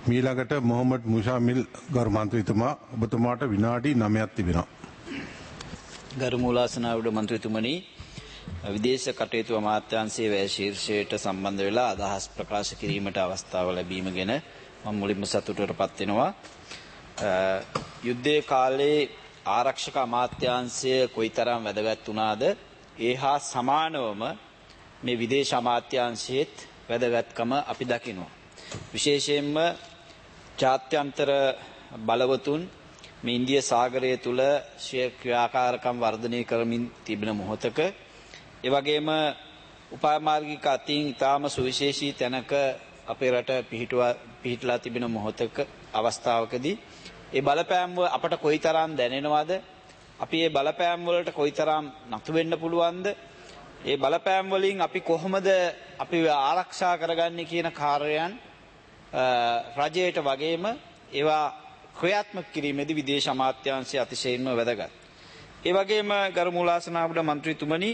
මීළඟට මොහොමඩ් මුෂාමිල් ගරු මන්ත්‍රීතුමා ඔබතුමාට විනාඩි 9ක් තිබෙනවා. ගරු මූලාසනාවුඩ මන්ත්‍රීතුමනි විදේශ කටයුතු අමාත්‍යාංශයේ වැය ශීර්ෂයට සම්බන්ධ වෙලා අදහස් ප්‍රකාශ කිරීමට අවස්ථාව ලැබීම ගැන මම මුලින්ම සතුටටපත් වෙනවා. යුද්ධයේ කාලේ ආරක්ෂක අමාත්‍යාංශය කොයිතරම් වැදගත් වුණාද ඒ හා සමානවම මේ විදේශ අමාත්‍යාංශයේත් වැදගත්කම අපි දකිනවා. විශේෂයෙන්ම ජාත්‍යන්තර බලවතුන් මේ ඉන්දිය සාගරය තුල ශීර්ෂ ක්‍රියාකාරකම් වර්ධනය කරමින් තිබෙන මොහොතක ඒ වගේම උපාමාර්ගික අතින් ඊටාම සුවිශේෂී තැනක අපේ රට පිහිටලා තිබෙන මොහොතක අවස්ථාවකදී ඒ බලපෑම් අපට කොයිතරම් දැනෙනවද අපි මේ බලපෑම් වලට කොයිතරම් නතු වෙන්න පුළුවන්ද ඒ බලපෑම් වලින් අපි කොහොමද අපි ආරක්ෂා කරගන්නේ කියන කාර්යයන් රජයට වගේම ඒවා ක්‍රියාත්මක කිරීමේදී විදේශ අමාත්‍යාංශය අතිශයින්ම වැදගත්. ඒ වගේම ගරු මූලාසනාවුඩ මන්ත්‍රීතුමනි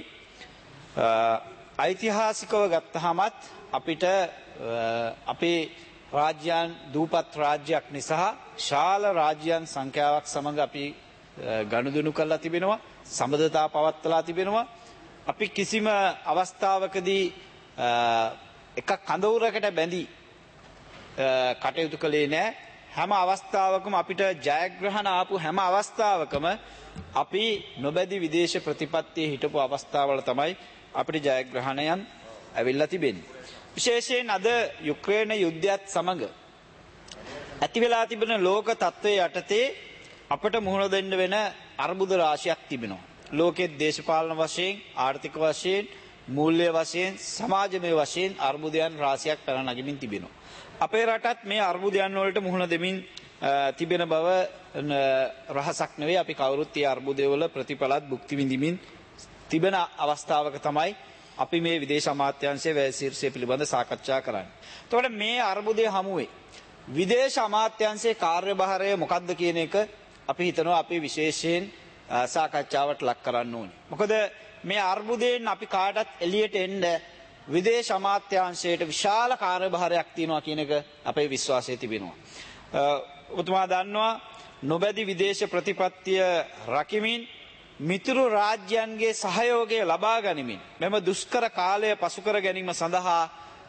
ඓතිහාසිකව ගත්තහමත් අපිට අපේ රාජ්‍යයන් දූපත් රාජ්‍යයක් නිසා ශාල රාජ්‍යයන් සංඛ්‍යාවක් සමග අපි ගනුදෙනු කරලා තිබෙනවා සම්බන්ධතා පවත්වලා තිබෙනවා අපි කිසිම අවස්ථාවකදී එක කඳවුරකට බැඳී කටයුතු කළේ නැහැ හැම අවස්ථාවකම අපිට ජයග්‍රහණ ආපු හැම අවස්ථාවකම අපි නොබැදී විදේශ ප්‍රතිපත්තියේ හිටපු අවස්ථාවල තමයි අපිට ජයග්‍රහණයන් ඇවිල්ලා තිබෙන්නේ. විශේෂයෙන් අද යුක්‍රේන යුද්ධයත් සමග ඇති වෙලා තිබෙන ලෝක තත්ත්වයේ යටතේ අපට මුහුණ දෙන්න වෙන අර්බුද රාශියක් තිබෙනවා. ලෝකයේ දේශපාලන වශයෙන්, ආර්ථික වශයෙන්, මූල්‍ය වශයෙන්, සමාජමය වශයෙන් අර්බුදයන් රාශියක් පැන නගමින් තිබෙනවා. අපේ රටත් මේ අර්බුදයන් වලට මුහුණ දෙමින් තිබෙන බව රහසක් නෙවෙයි. අපි කවුරුත් මේ අර්බුදවල ප්‍රතිඵලත් භුක්ති විඳිමින් තිබෙන අවස්ථාවක තමයි අපි මේ විදේශ අමාත්‍යාංශයේ වැය ශීර්ෂය පිළිබඳ සාකච්ඡා කරන්නේ. එතකොට මේ අර්බුදයේ හමුවේ විදේශ අමාත්‍යාංශයේ කාර්යභාරය මොකක්ද කියන එක අපි හිතනවා අපි විශේෂයෙන් සාකච්ඡාවට ලක් කරන්න ඕනේ. මොකද මේ අර්බුදයෙන් අපි කාටත් එළියට එන්න විදේශ අමාත්‍යාංශයට විශාල කාර්යභාරයක් තියෙනවා කියන එක අපේ විශ්වාසය තිබෙනවා. ඔබතුමා දන්නවා නොබැදී විදේශ ප්‍රතිපත්තිය රකිමින් මිතුරු රාජ්‍යයන්ගේ සහයෝගය ලබා ගනිමින් මෙම දුෂ්කර කාලය පසු කර ගැනීම සඳහා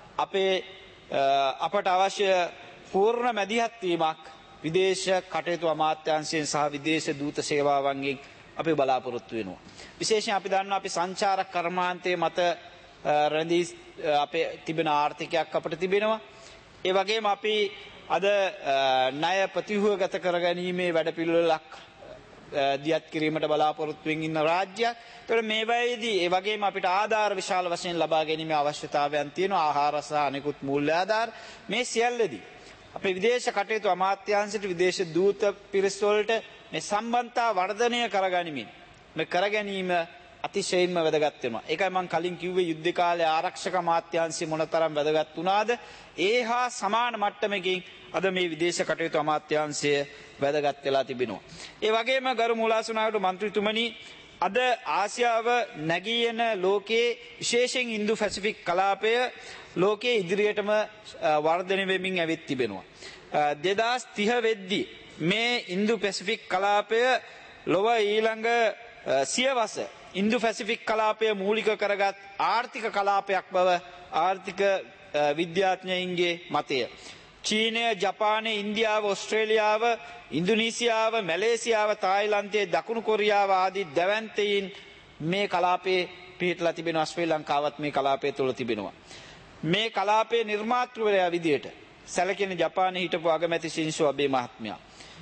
අපට අවශ්‍ය පූර්ණ මැදිහත් වීමක් විදේශ කටයුතු අමාත්‍යාංශයෙන් සහ විදේශ දූත සේවාවන්ගෙන් අපි බලාපොරොත්තු වෙනවා. විශේෂයෙන් අපි දන්නවා අපි සංචාරක කර්මාන්තයේ මත රැඳී අපේ තිබෙන ආර්ථිකයක් අපිට තිබෙනවා. ඒ වගේම අපි අද ණය ප්‍රතිව්‍යුහගත කරගැනීමේ වැඩපිළිවෙලක් දියත් කිරීමට බලාපොරොත්තු වෙමින් ඉන්න රාජ්‍යයක්. ඒතකොට මේ වෙයිදී ඒ වගේම අපිට ආධාර විශාල වශයෙන් ලබා ගැනීමේ අවශ්‍යතාවයන් තියෙනවා. ආහාර සහ අනෙකුත් මූල්‍ය ආධාර මේ සියල්ලදී අපේ විදේශ කටයුතු අමාත්‍යාංශයට විදේශ දූත පිරිස් වලට මේ සම්බන්ධතා වර්ධනය කරගනිමින් මේ කරගැනීම අතිශයින්ම වැදගත් වෙනවා. ඒකයි මම කලින් කිව්වේ යුද්ධ කාලේ ආරක්ෂක අමාත්‍යාංශය මොනතරම් වැදගත් වුණාද? ඒ හා සමාන මට්ටමකින් අද මේ විදේශ කටයුතු අමාත්‍යාංශය වැදගත් වෙලා තිබෙනවා. ඒ වගේම ගරු මූලාසනාවුඩ මන්ත්‍රීතුමනි අද ආසියාව නැගී එන ලෝකයේ විශේෂයෙන් ඉන්දු පැසිෆික් කලාපය ලෝකයේ ඉදිරියටම වර්ධනය වෙමින් ඇවිත් තිබෙනවා. 2030 වෙද්දී මේ ඉන්දු පැසිෆික් කලාපය ලොව ඊළඟ සියවස ඉන්දු පැසිෆික් කලාපය මූලික කරගත් ආර්ථික කලාපයක් බව ආර්ථික විද්‍යාඥයින්ගේ මතය. චීනය, ජපානය, ඉන්දියාව, ඕස්ට්‍රේලියාව, ඉන්දුනීසියාව, මැලේසියාව, තායිලන්තය, දකුණු කොරියාව ආදී දැවැන්තයින් මේ කලාපයේ පිහිටලා තිබෙනවා. ශ්‍රී ලංකාවත් මේ කලාපය තුළ තිබෙනවා. මේ කලාපයේ නිර්මාතෘවරයා විදියට සැලකෙන ජපානයේ හිටපු අගමැති ශින්සෝ අබේ මහත්මයා.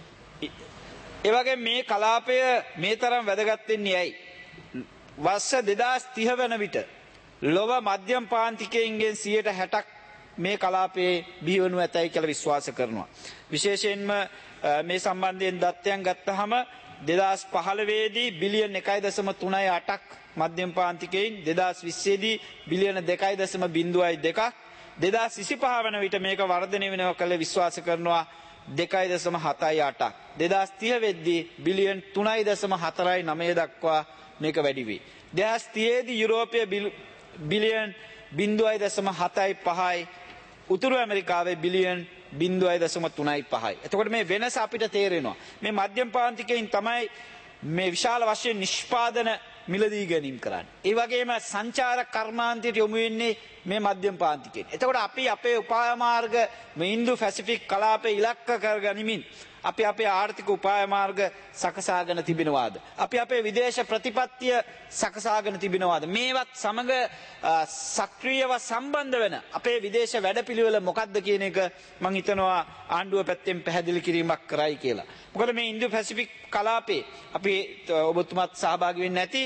ඒ වගේ මේ කලාපය මේ තරම් වැදගත් වෙන්නේ ඇයි? වර්ෂ 2030 වන විට ලොව මධ්‍යම පාන්තිකයින්ගෙන් 60%ක් මේ කලාපයේ බිහිවනු ඇතයි කියලා විශ්වාස කරනවා. විශේෂයෙන්ම මේ සම්බන්ධයෙන් දත්තයන් ගත්තහම 2015 දී බිලියන් 1.38ක් මධ්‍යම පාන්තිකයින් 2020 දී බිලියන 2.02ක් 2025 වන විට මේක වර්ධනය වෙනවා කියලා විශ්වාස කරනවා 2.78ක් 2030 වෙද්දී බිලියන් 3.49 දක්වා මේක වැඩි වෙයි. 2030 දී යුරෝපීය බිලියන් 0.75යි උතුරු ඇමරිකාවේ බිලියන් 0.35යි. එතකොට මේ වෙනස අපිට තේරෙනවා. මේ මධ්‍යම පාන්තිකයින් තමයි මේ විශාල වශයෙන් නිෂ්පාදන මිලදී ගැනීම කරන්නේ. ඒ වගේම සංචාරක කර්මාන්තයට යොමු වෙන්නේ මේ මධ්‍යම පාන්තිකයින්. එතකොට අපි අපේ උපාය මාර්ග මේ ඉන්දු පැසිෆික් කලාපයේ ඉලක්ක කරගනිමින් අපි අපේ ආර්ථික උපාය මාර්ග සකසාගෙන තිබෙනවාද? අපි අපේ විදේශ ප්‍රතිපත්තිය සකසාගෙන තිබෙනවාද? මේවත් සමග සක්‍රියව සම්බන්ධ වෙන අපේ විදේශ වැඩපිළිවෙල මොකක්ද කියන එක මම හිතනවා ආණ්ඩුව පැත්තෙන් පැහැදිලි කිරීමක් කරයි කියලා. මොකද මේ ඉන්දු පැසිෆික් කලාපේ අපි ඔබතුමාත් සහභාගී වෙන්නේ නැති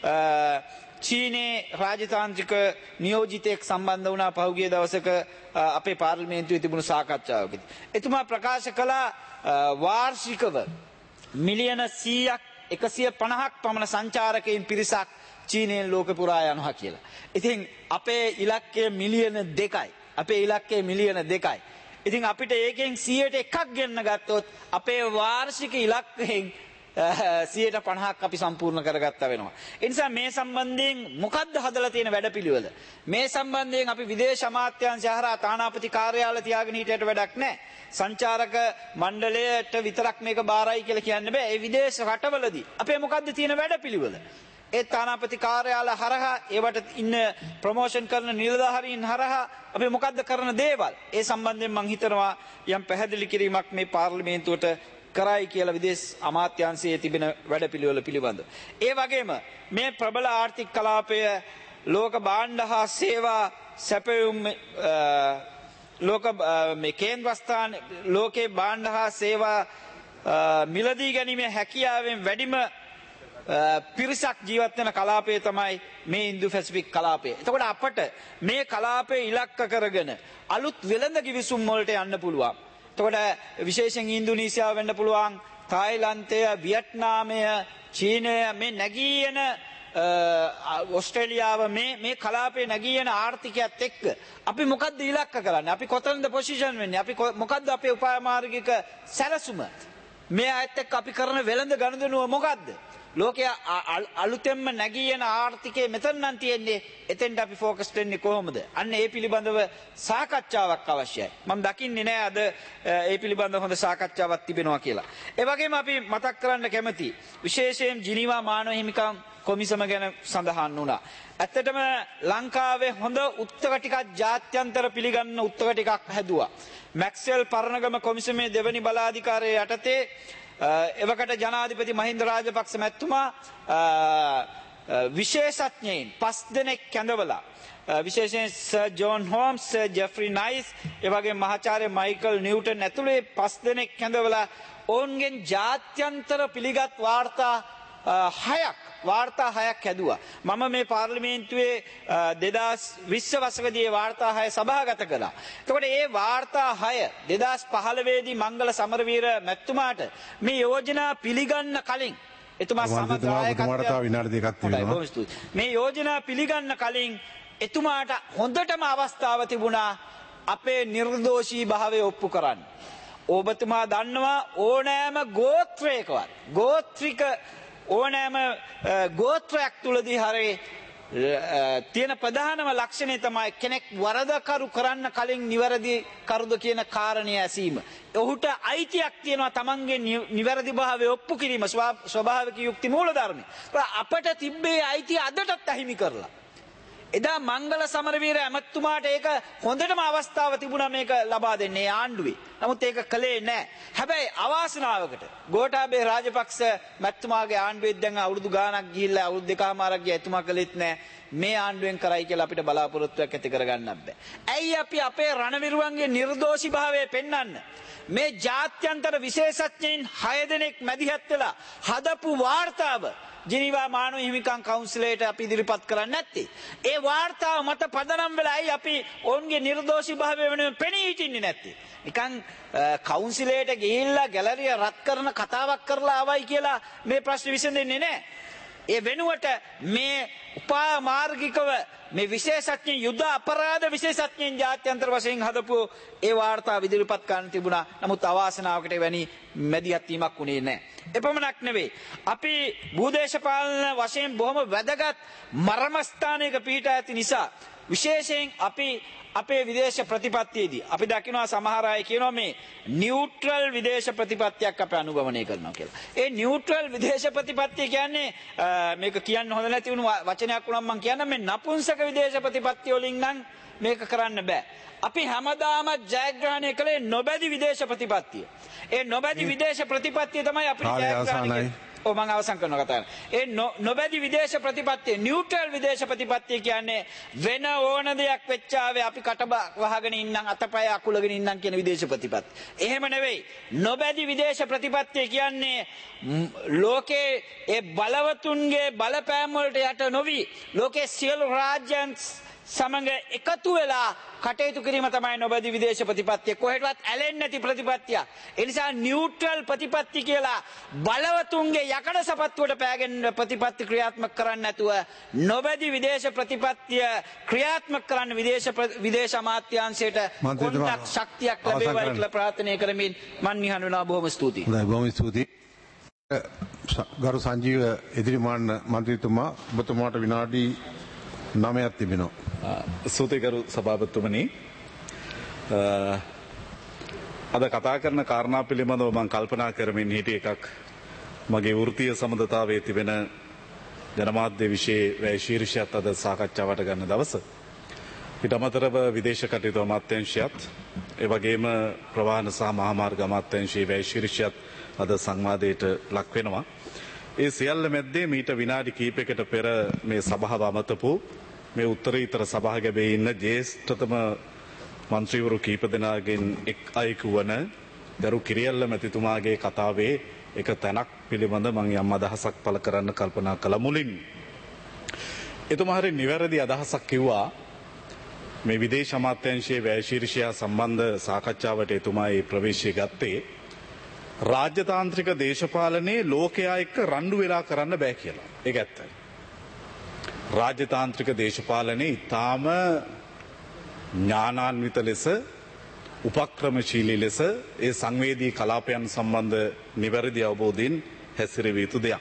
චීනයේ රාජතාන්ත්‍රික නියෝජිතයෙක් සම්බන්ධ වුණා පහුගිය දවසක අපේ පාර්ලිමේන්තුවේ තිබුණු සාකච්ඡාවකදී. එතුමා ප්‍රකාශ කළා වාර්ෂිකව මිලියන 100ක් 150ක් පමණ සංචාරකයන් පිරිසක් චීනයෙන් ලෝක පුරා යනවා කියලා. ඉතින් අපේ ඉලක්කය මිලියන 2යි. අපේ ඉලක්කය මිලියන 2යි. ඉතින් අපිට ඒකෙන් 100ට එකක් ගෙන්න ගත්තොත් අපේ වාර්ෂික ඉලක්කයෙන් 150ක් අපි සම්පූර්ණ කරගත්තා වෙනවා. ඒ නිසා මේ සම්බන්ධයෙන් මොකද්ද හදලා තියෙන වැඩපිළිවෙල? මේ සම්බන්ධයෙන් අපි විදේශ අමාත්‍යාංශය හරහා තානාපති කාර්යාලය තියාගෙන හිටියට වැඩක් නැහැ. සංචාරක මණ්ඩලයට විතරක් මේක බාරයි කියලා කියන්න බෑ. ඒ විදේශ රටවලදී අපේ මොකද්ද තියෙන වැඩපිළිවෙල? ඒ තානාපති කාර්යාලය හරහා ඒවට ඉන්න ප්‍රොමෝෂන් කරන නිලධාරීන් හරහා අපි මොකද්ද කරන දේවල්? ඒ සම්බන්ධයෙන් මම හිතනවා යම් පැහැදිලි කිරීමක් මේ පාර්ලිමේන්තුවට කරයි කියලා විදේශ අමාත්‍යාංශයේ තිබෙන වැඩපිළිවෙල පිළිබඳ. ඒ වගේම මේ ප්‍රබල ආර්ථික කලාපය ලෝක භාණ්ඩ හා සේවා සැපයුම් ලෝක මේ කේන්ද්‍රස්ථාන ලෝකේ භාණ්ඩ හා සේවා මිලදී ගැනීමේ හැකියාවෙන් වැඩිම පිරිසක් ජීවත් වෙන කලාපය තමයි මේ ඉන්දු පැසිෆික් කලාපය. එතකොට අපට මේ කලාපය ඉලක්ක කරගෙන අලුත් වෙළඳ කිවිසුම් වලට යන්න පුළුවන්. එතකොට විශේෂයෙන් ඉන්දුනීසියාව වෙන්න පුළුවන්, තායිලන්තය, වියට්නාමය, චීනය, මේ නැගී යන ඔස්ට්‍රේලියාව මේ කලාපයේ නැගී යන ආර්ථිකයත් එක්ක අපි මොකද්ද ඉලක්ක කරන්නේ? අපි කොතනද පොසිෂන් වෙන්නේ? අපි මොකද්ද අපේ උපාය මාර්ගික සැලසුම? මේ අයත් එක්ක අපි කරන වෙළඳ ගනුදෙනුව මොකද්ද? ලෝකයේ අලුතෙන්ම නැගී යන ආර්ථිකයේ මෙතන නම් තියෙන්නේ, එතෙන්ට අපි ફોකස් වෙන්නේ කොහොමද? අන්න ඒ පිළිබඳව සාකච්ඡාවක් අවශ්‍යයි. මම දකින්නේ නෑ අද ඒ පිළිබඳව හොඳ සාකච්ඡාවක් තිබෙනවා කියලා. ඒ වගේම අපි මතක් කරන්න කැමති විශේෂයෙන් ජිනීවා මානව හිමිකම් කොමිසම ගැන සඳහන් වුණා. ඇත්තටම ලංකාවේ හොඳ උත්තර ටිකක් ජාත්‍යන්තර පිළිගන්න උත්තර ටිකක් හැදුවා. මැක්ස්වෙල් පරණගම කොමිසමේ දෙවනි බලාධිකාරිය යටතේ එවකට ජනාධිපති මහින්ද රාජපක්ෂ මැතිතුමා විශේෂඥයින් 5 දෙනෙක් කැඳවලා විශේෂයෙන් sir John Holmes, sir Geoffrey Nice, එවගේ මහාචාර්ය මයිකල් නිව්ටන් ඇතුළේ 5 දෙනෙක් කැඳවලා ඔවුන්ගෙන් ජාත්‍යන්තර පිළිගත් වාර්තා 6ක් හැදුවා. මම මේ පාර්ලිමේන්තුවේ 2020 වසරේදී වාර්තා 6 සභාගත කළා. එතකොට මේ වාර්තා 6 2015 දී මංගල සමරවීර මැතිතුමාට මේ යෝජනා පිළිගන්න කලින් එතුමා මේ යෝජනා පිළිගන්න කලින් එතුමාට හොඳටම අවස්ථාව තිබුණා අපේ නිර්දෝෂී භාවය ඔප්පු කරන්න. ඔබතුමා දන්නවා ඕනෑම ගෝත්‍රයකවත් ගෝත්‍රික ඕනෑම ගෝත්‍රයක් තුලදී හරි තියෙන ප්‍රධානම ලක්ෂණය තමයි කෙනෙක් වරදකරු කරන්න කලින් නිවැරදි කරුද කියන කාරණය ඇසීම. ඔහුට අයිතියක් තියෙනවා තමන්ගේ නිවැරදි භාවය ඔප්පු කිරීම, ස්වභාවික යුක්ති මූලධර්ම. අපට තිබ්බේ අයිතිය අදටත් අහිමි කරලා. එදා මංගල සමරවීර ඇමතුමාට ඒක හොඳටම අවස්ථාව තිබුණා මේක ලබා දෙන්නේ ආණ්ඩුවේ. නමුත් ඒක කළේ නැහැ. හැබැයි අවාසනාවකට ගෝඨාභය රාජපක්ෂ මැතිතුමාගේ ආණ්ඩුවේ දැන් අවුරුදු ගාණක් ගිහිල්ලා අවුරුදු දෙකමාරක් ගියා. එතුමා කළෙත් නැහැ. මේ ආණ්ඩුවෙන් කරයි කියලා අපිට බලාපොරොත්තුවක් ඇති කරගන්නත් බෑ. ඇයි අපි අපේ රණවිරුවන්ගේ නිර්දෝෂී භාවය පෙන්වන්න මේ ජාත්‍යන්තර විශේෂඥයින් 6 දෙනෙක් මැදිහත් වෙලා හදපු වාර්තාව ජිනීවා මානව හිමිකම් කවුන්සිලයට අපි ඉදිරිපත් කරන්නේ නැත්තේ? ඒ වාර්තාව මත පදනම් වෙලායි අපි ඔවුන්ගේ නිර්දෝෂී භාවය වෙනුවෙන් පෙනී හිටින්නේ නැත්තේ. නිකන් කවුන්සිලයට ගිහිල්ලා ගැලරිය රත් කරන කතාවක් කරලා ආවයි කියලා මේ ප්‍රශ්නේ විසඳෙන්නේ නැහැ. ඒ වෙනුවට මේ උපාය මාර්ගිකව මේ විශේෂඥ යුද අපරාධ විශේෂඥයන් ජාත්‍යන්තර වශයෙන් හදපු ඒ වාර්තාව ඉදිරිපත් කරන්න තිබුණා. නමුත් අවාසනාවකට එවැනි මැදිහත් වීමක් වුණේ නැහැ. එපමණක් නෙවෙයි, අපි භූදේශපාලන වශයෙන් බොහොම වැදගත් මර්මස්ථානයක පිහිටා ඇති නිසා විශේෂයෙන් අපි අපේ විදේශ ප්‍රතිපත්තියේදී අපි දකිනවා සමහර අය කියනවා මේ නියුට්‍රල් විදේශ ප්‍රතිපත්තියක් අපි අනුගමනය කරනවා කියලා. ඒ නියුට්‍රල් විදේශ ප්‍රතිපත්තිය කියන්නේ මේක කියන්න හොඳ නැති වුණු වචනයක් වුණා මම කියන්නම් මේ නපුංසක විදේශ ප්‍රතිපත්තිය වලින් නම් මේක කරන්න බෑ. අපි හැමදාම ජයග්‍රහණය කළේ නොබැදි විදේශ ප්‍රතිපත්තිය. ඒ නොබැදි විදේශ ප්‍රතිපත්තිය තමයි අපිට ජයග්‍රහණය මම අවසන් කරනවා කතා කරනවා. ඒ නොබැදි විදේශ ප්‍රතිපත්තිය නියුට්‍රල් විදේශ ප්‍රතිපත්තිය කියන්නේ වෙන ඕන දෙයක් වෙච්චාවේ අපි කට වහගෙන ඉන්නම් අතපය අකුලගෙන ඉන්නම් කියන විදේශ ප්‍රතිපත්තිය. එහෙම නෙවෙයි. නොබැදි විදේශ ප්‍රතිපත්තිය කියන්නේ ලෝකේ ඒ බලවතුන්ගේ බලපෑම් වලට යට නොවි ලෝකේ සියලු රාජ්‍යයන් සමග එකතු වෙලා කටයුතු කිරීම තමයි නොබැදි විදේශ ප්‍රතිපත්තිය. කොහෙටවත් ඇලෙන්නේ නැති ප්‍රතිපත්තිය. ඒ නිසා නියුට්‍රල් ප්‍රතිපත්ති කියලා බලවතුන්ගේ යකඩ සපත්තුවට පෑගෙන ප්‍රතිපත්ති ක්‍රියාත්මක කරන්නේ නැතුව නොබැදි විදේශ ප්‍රතිපත්තිය ක්‍රියාත්මක කරන්න විදේශ අමාත්‍යාංශයට පොඩ්ඩක් ශක්තියක් ලැබේවා කියලා ප්‍රාර්ථනා කරමින් මන් නිහඬ වෙනවා. බොහොම ස්තුතියි. හොඳයි බොහොම ස්තුතියි. ගරු සංජීව එදිරිමාන්න මන්ත්‍රීතුමා ඔබතුමාට විනාඩි 9ක් තිබෙනවා. සූතිකරු සභාපතිතුමනි, අද කතා කරන කාරණා පිළිබඳව මම කල්පනා කරමින් හිටිය එකක් මගේ වෘත්තීය සම්බන්ධතාවයේ තිබෙන ජනමාධ්‍ය විෂයේ වැය ශීර්ෂයත් අද සාකච්ඡාවට ගන්න දවස. ඊට අමතරව විදේශ කටයුතු අමාත්‍යාංශයත් ඒ වගේම ප්‍රවාහන සහ මහාමාර්ග අමාත්‍යාංශයේ වැය ශීර්ෂයත් අද සංවාදයට ලක් වෙනවා. ඒ සියල්ල මැද්දේ මීට විනාඩි කිහිපයකට පෙර මේ සභාව අමතපු මේ උත්තරීතර සභාගැබේ ඉන්න ජ්‍යෙෂ්ඨතම මන්ත්‍රීවරු කීප දෙනාගෙන් එක් අයෙකු වන ගරු කිරියල්ල මැතිතුමාගේ කතාවේ එක තැනක් පිළිබඳ මම යම් අදහසක් පළ කරන්න කල්පනා කළ මුලින් එතුමා හරි නිවැරදි අදහසක් කිව්වා. මේ විදේශ අමාත්‍යාංශයේ වැය ශීර්ෂය සම්බන්ධ සාකච්ඡාවට එතුමා ඒ ප්‍රවේශය ගත්තේ රාජ්‍යතාන්ත්‍රික දේශපාලනයේ ලෝකයා එක්ක රණ්ඩු වෙලා කරන්න බෑ කියලා. ඒක ඇත්තයි. රාජ්‍යතාන්ත්‍රික දේශපාලනයේ ඊටාම ඥානාන්විත ලෙස උපක්‍රමශීලී ලෙස ඒ සංවේදී කලාපයන් සම්බන්ධ නිවැරදි අවබෝධයෙන් හැසිරෙවිය යුතු දෙයක්.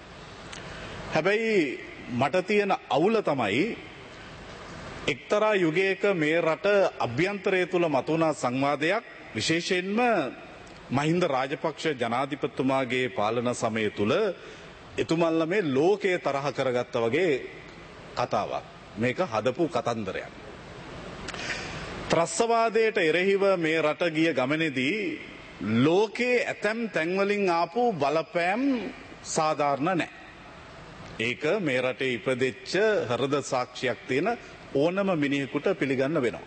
හැබැයි මට තියෙන අවුල තමයි එක්තරා යුගයක මේ රට අභ්‍යන්තරය තුල මතුවන සංවාදයක් විශේෂයෙන්ම මහින්ද රාජපක්ෂ ජනාධිපතිතුමාගේ පාලන සමය තුල එතුමන්ලා මේ ලෝකයේ තරහ කරගත්තා වගේ කතාවක්. මේක හදපු කතන්දරයක්. ත්‍රස්තවාදයට එරෙහිව මේ රට ගිය ගමනේදී ලෝකයේ ඇතැම් තැන්වලින් ආපු බලපෑම් සාධාරණ නැහැ. ඒක මේ රටේ ඉපදෙච්ච හෘද සාක්ෂියක් තියෙන ඕනම මිනිහෙකුට පිළිගන්න වෙනවා.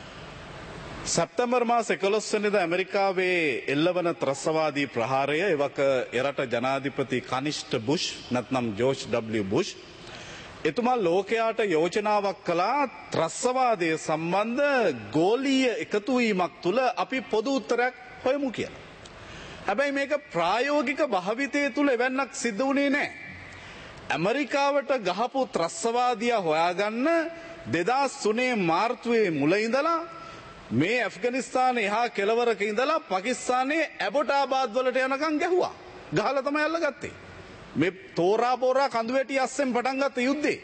සැප්තැම්බර් මාස 11 වෙනිදා ඇමරිකාවේ එල්ලවන ත්‍රස්තවාදී ප්‍රහාරය එවක එරට ජනාධිපති කනිෂ්ඨ බුෂ් නැත්නම් ජෝර්ජ් W බුෂ් එතුමා ලෝකයාට යෝජනාවක් කළා ත්‍රස්තවාදය සම්බන්ධ ගෝලීය එකතු වීමක් තුල අපි පොදු උත්තරයක් හොයමු කියලා. හැබැයි මේක ප්‍රායෝගික භාවිතය තුල එවන්නක් සිද්ධ වුණේ නැහැ. ඇමරිකාවට ගහපු ත්‍රස්තවාදියා හොයාගන්න 2003 මාර්තුවේ මුල ඉඳලා මේ ඇෆ්ගනිස්තාන එහා කෙළවරක ඉඳලා පාකිස්තානයේ ඇබොටාබාද් වලට යනකම් ගැහුවා. ගහලා තමයි අල්ලගත්තේ. මේ තෝරා බෝරා කඳු වැටි අස්සෙන් පටන් ගත්ත යුද්ධේ.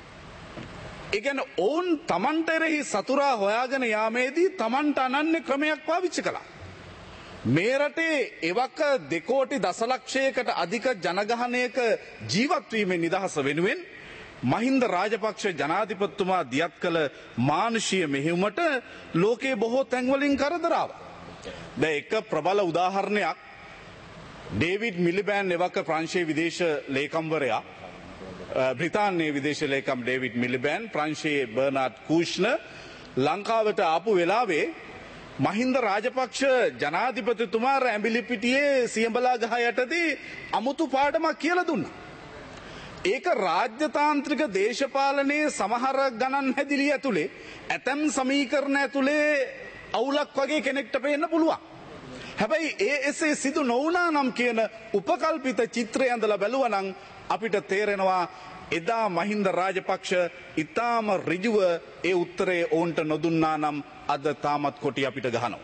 ඒ කියන්නේ ඕන් Tamanට එරෙහි සතුරා හොයාගෙන යාමේදී Tamanට අනන්‍ය ක්‍රමයක් පාවිච්චි කළා. මේ රටේ එවක 2 කෝටි දසලක්ෂයකට අධික ජනගහනයක ජීවත් වීමේ නිදහස වෙනුවෙන් මහින්ද රාජපක්ෂ ජනාධිපතිතුමා දියත් කළ මානුෂීය මෙහෙයුමට ලෝකේ බොහෝ තැන්වලින් කරදර ආවා. දැන් එක ප්‍රබල උදාහරණයක් ඩේවිඩ් මිලිබෑන් එවක ප්‍රංශයේ විදේශ ලේකම්වරයා බ්‍රිතාන්‍යයේ විදේශ ලේකම් ඩේවිඩ් මිලිබෑන් ප්‍රංශයේ බර්නාඩ් කූෂ්නර් ලංකාවට ආපු වෙලාවේ මහින්ද රාජපක්ෂ ජනාධිපතිතුමා ඇඹිලිපිටියේ සියඹලා ගහ යටදී අමුතු පාඩමක් කියලා දුන්නා. ඒක රාජ්‍යතාන්ත්‍රික දේශපාලනයේ සමහර ගණන් හැදිලි ඇතුලේ ඇතම් සමීකරණ ඇතුලේ අවුලක් වගේ කෙනෙක්ට පේන්න පුළුවන්. හැබැයි එසේ සිදු නොවුණා නම් කියන උපකල්පිත චිත්‍රය ඇඳලා බැලුවා නම් අපිට තේරෙනවා එදා මහින්ද රාජපක්ෂ ඊටාම ඍජුව ඒ උත්තරේ ඕන්ට නොදුන්නා නම් අද තාමත් කොටි අපිට ගහනවා.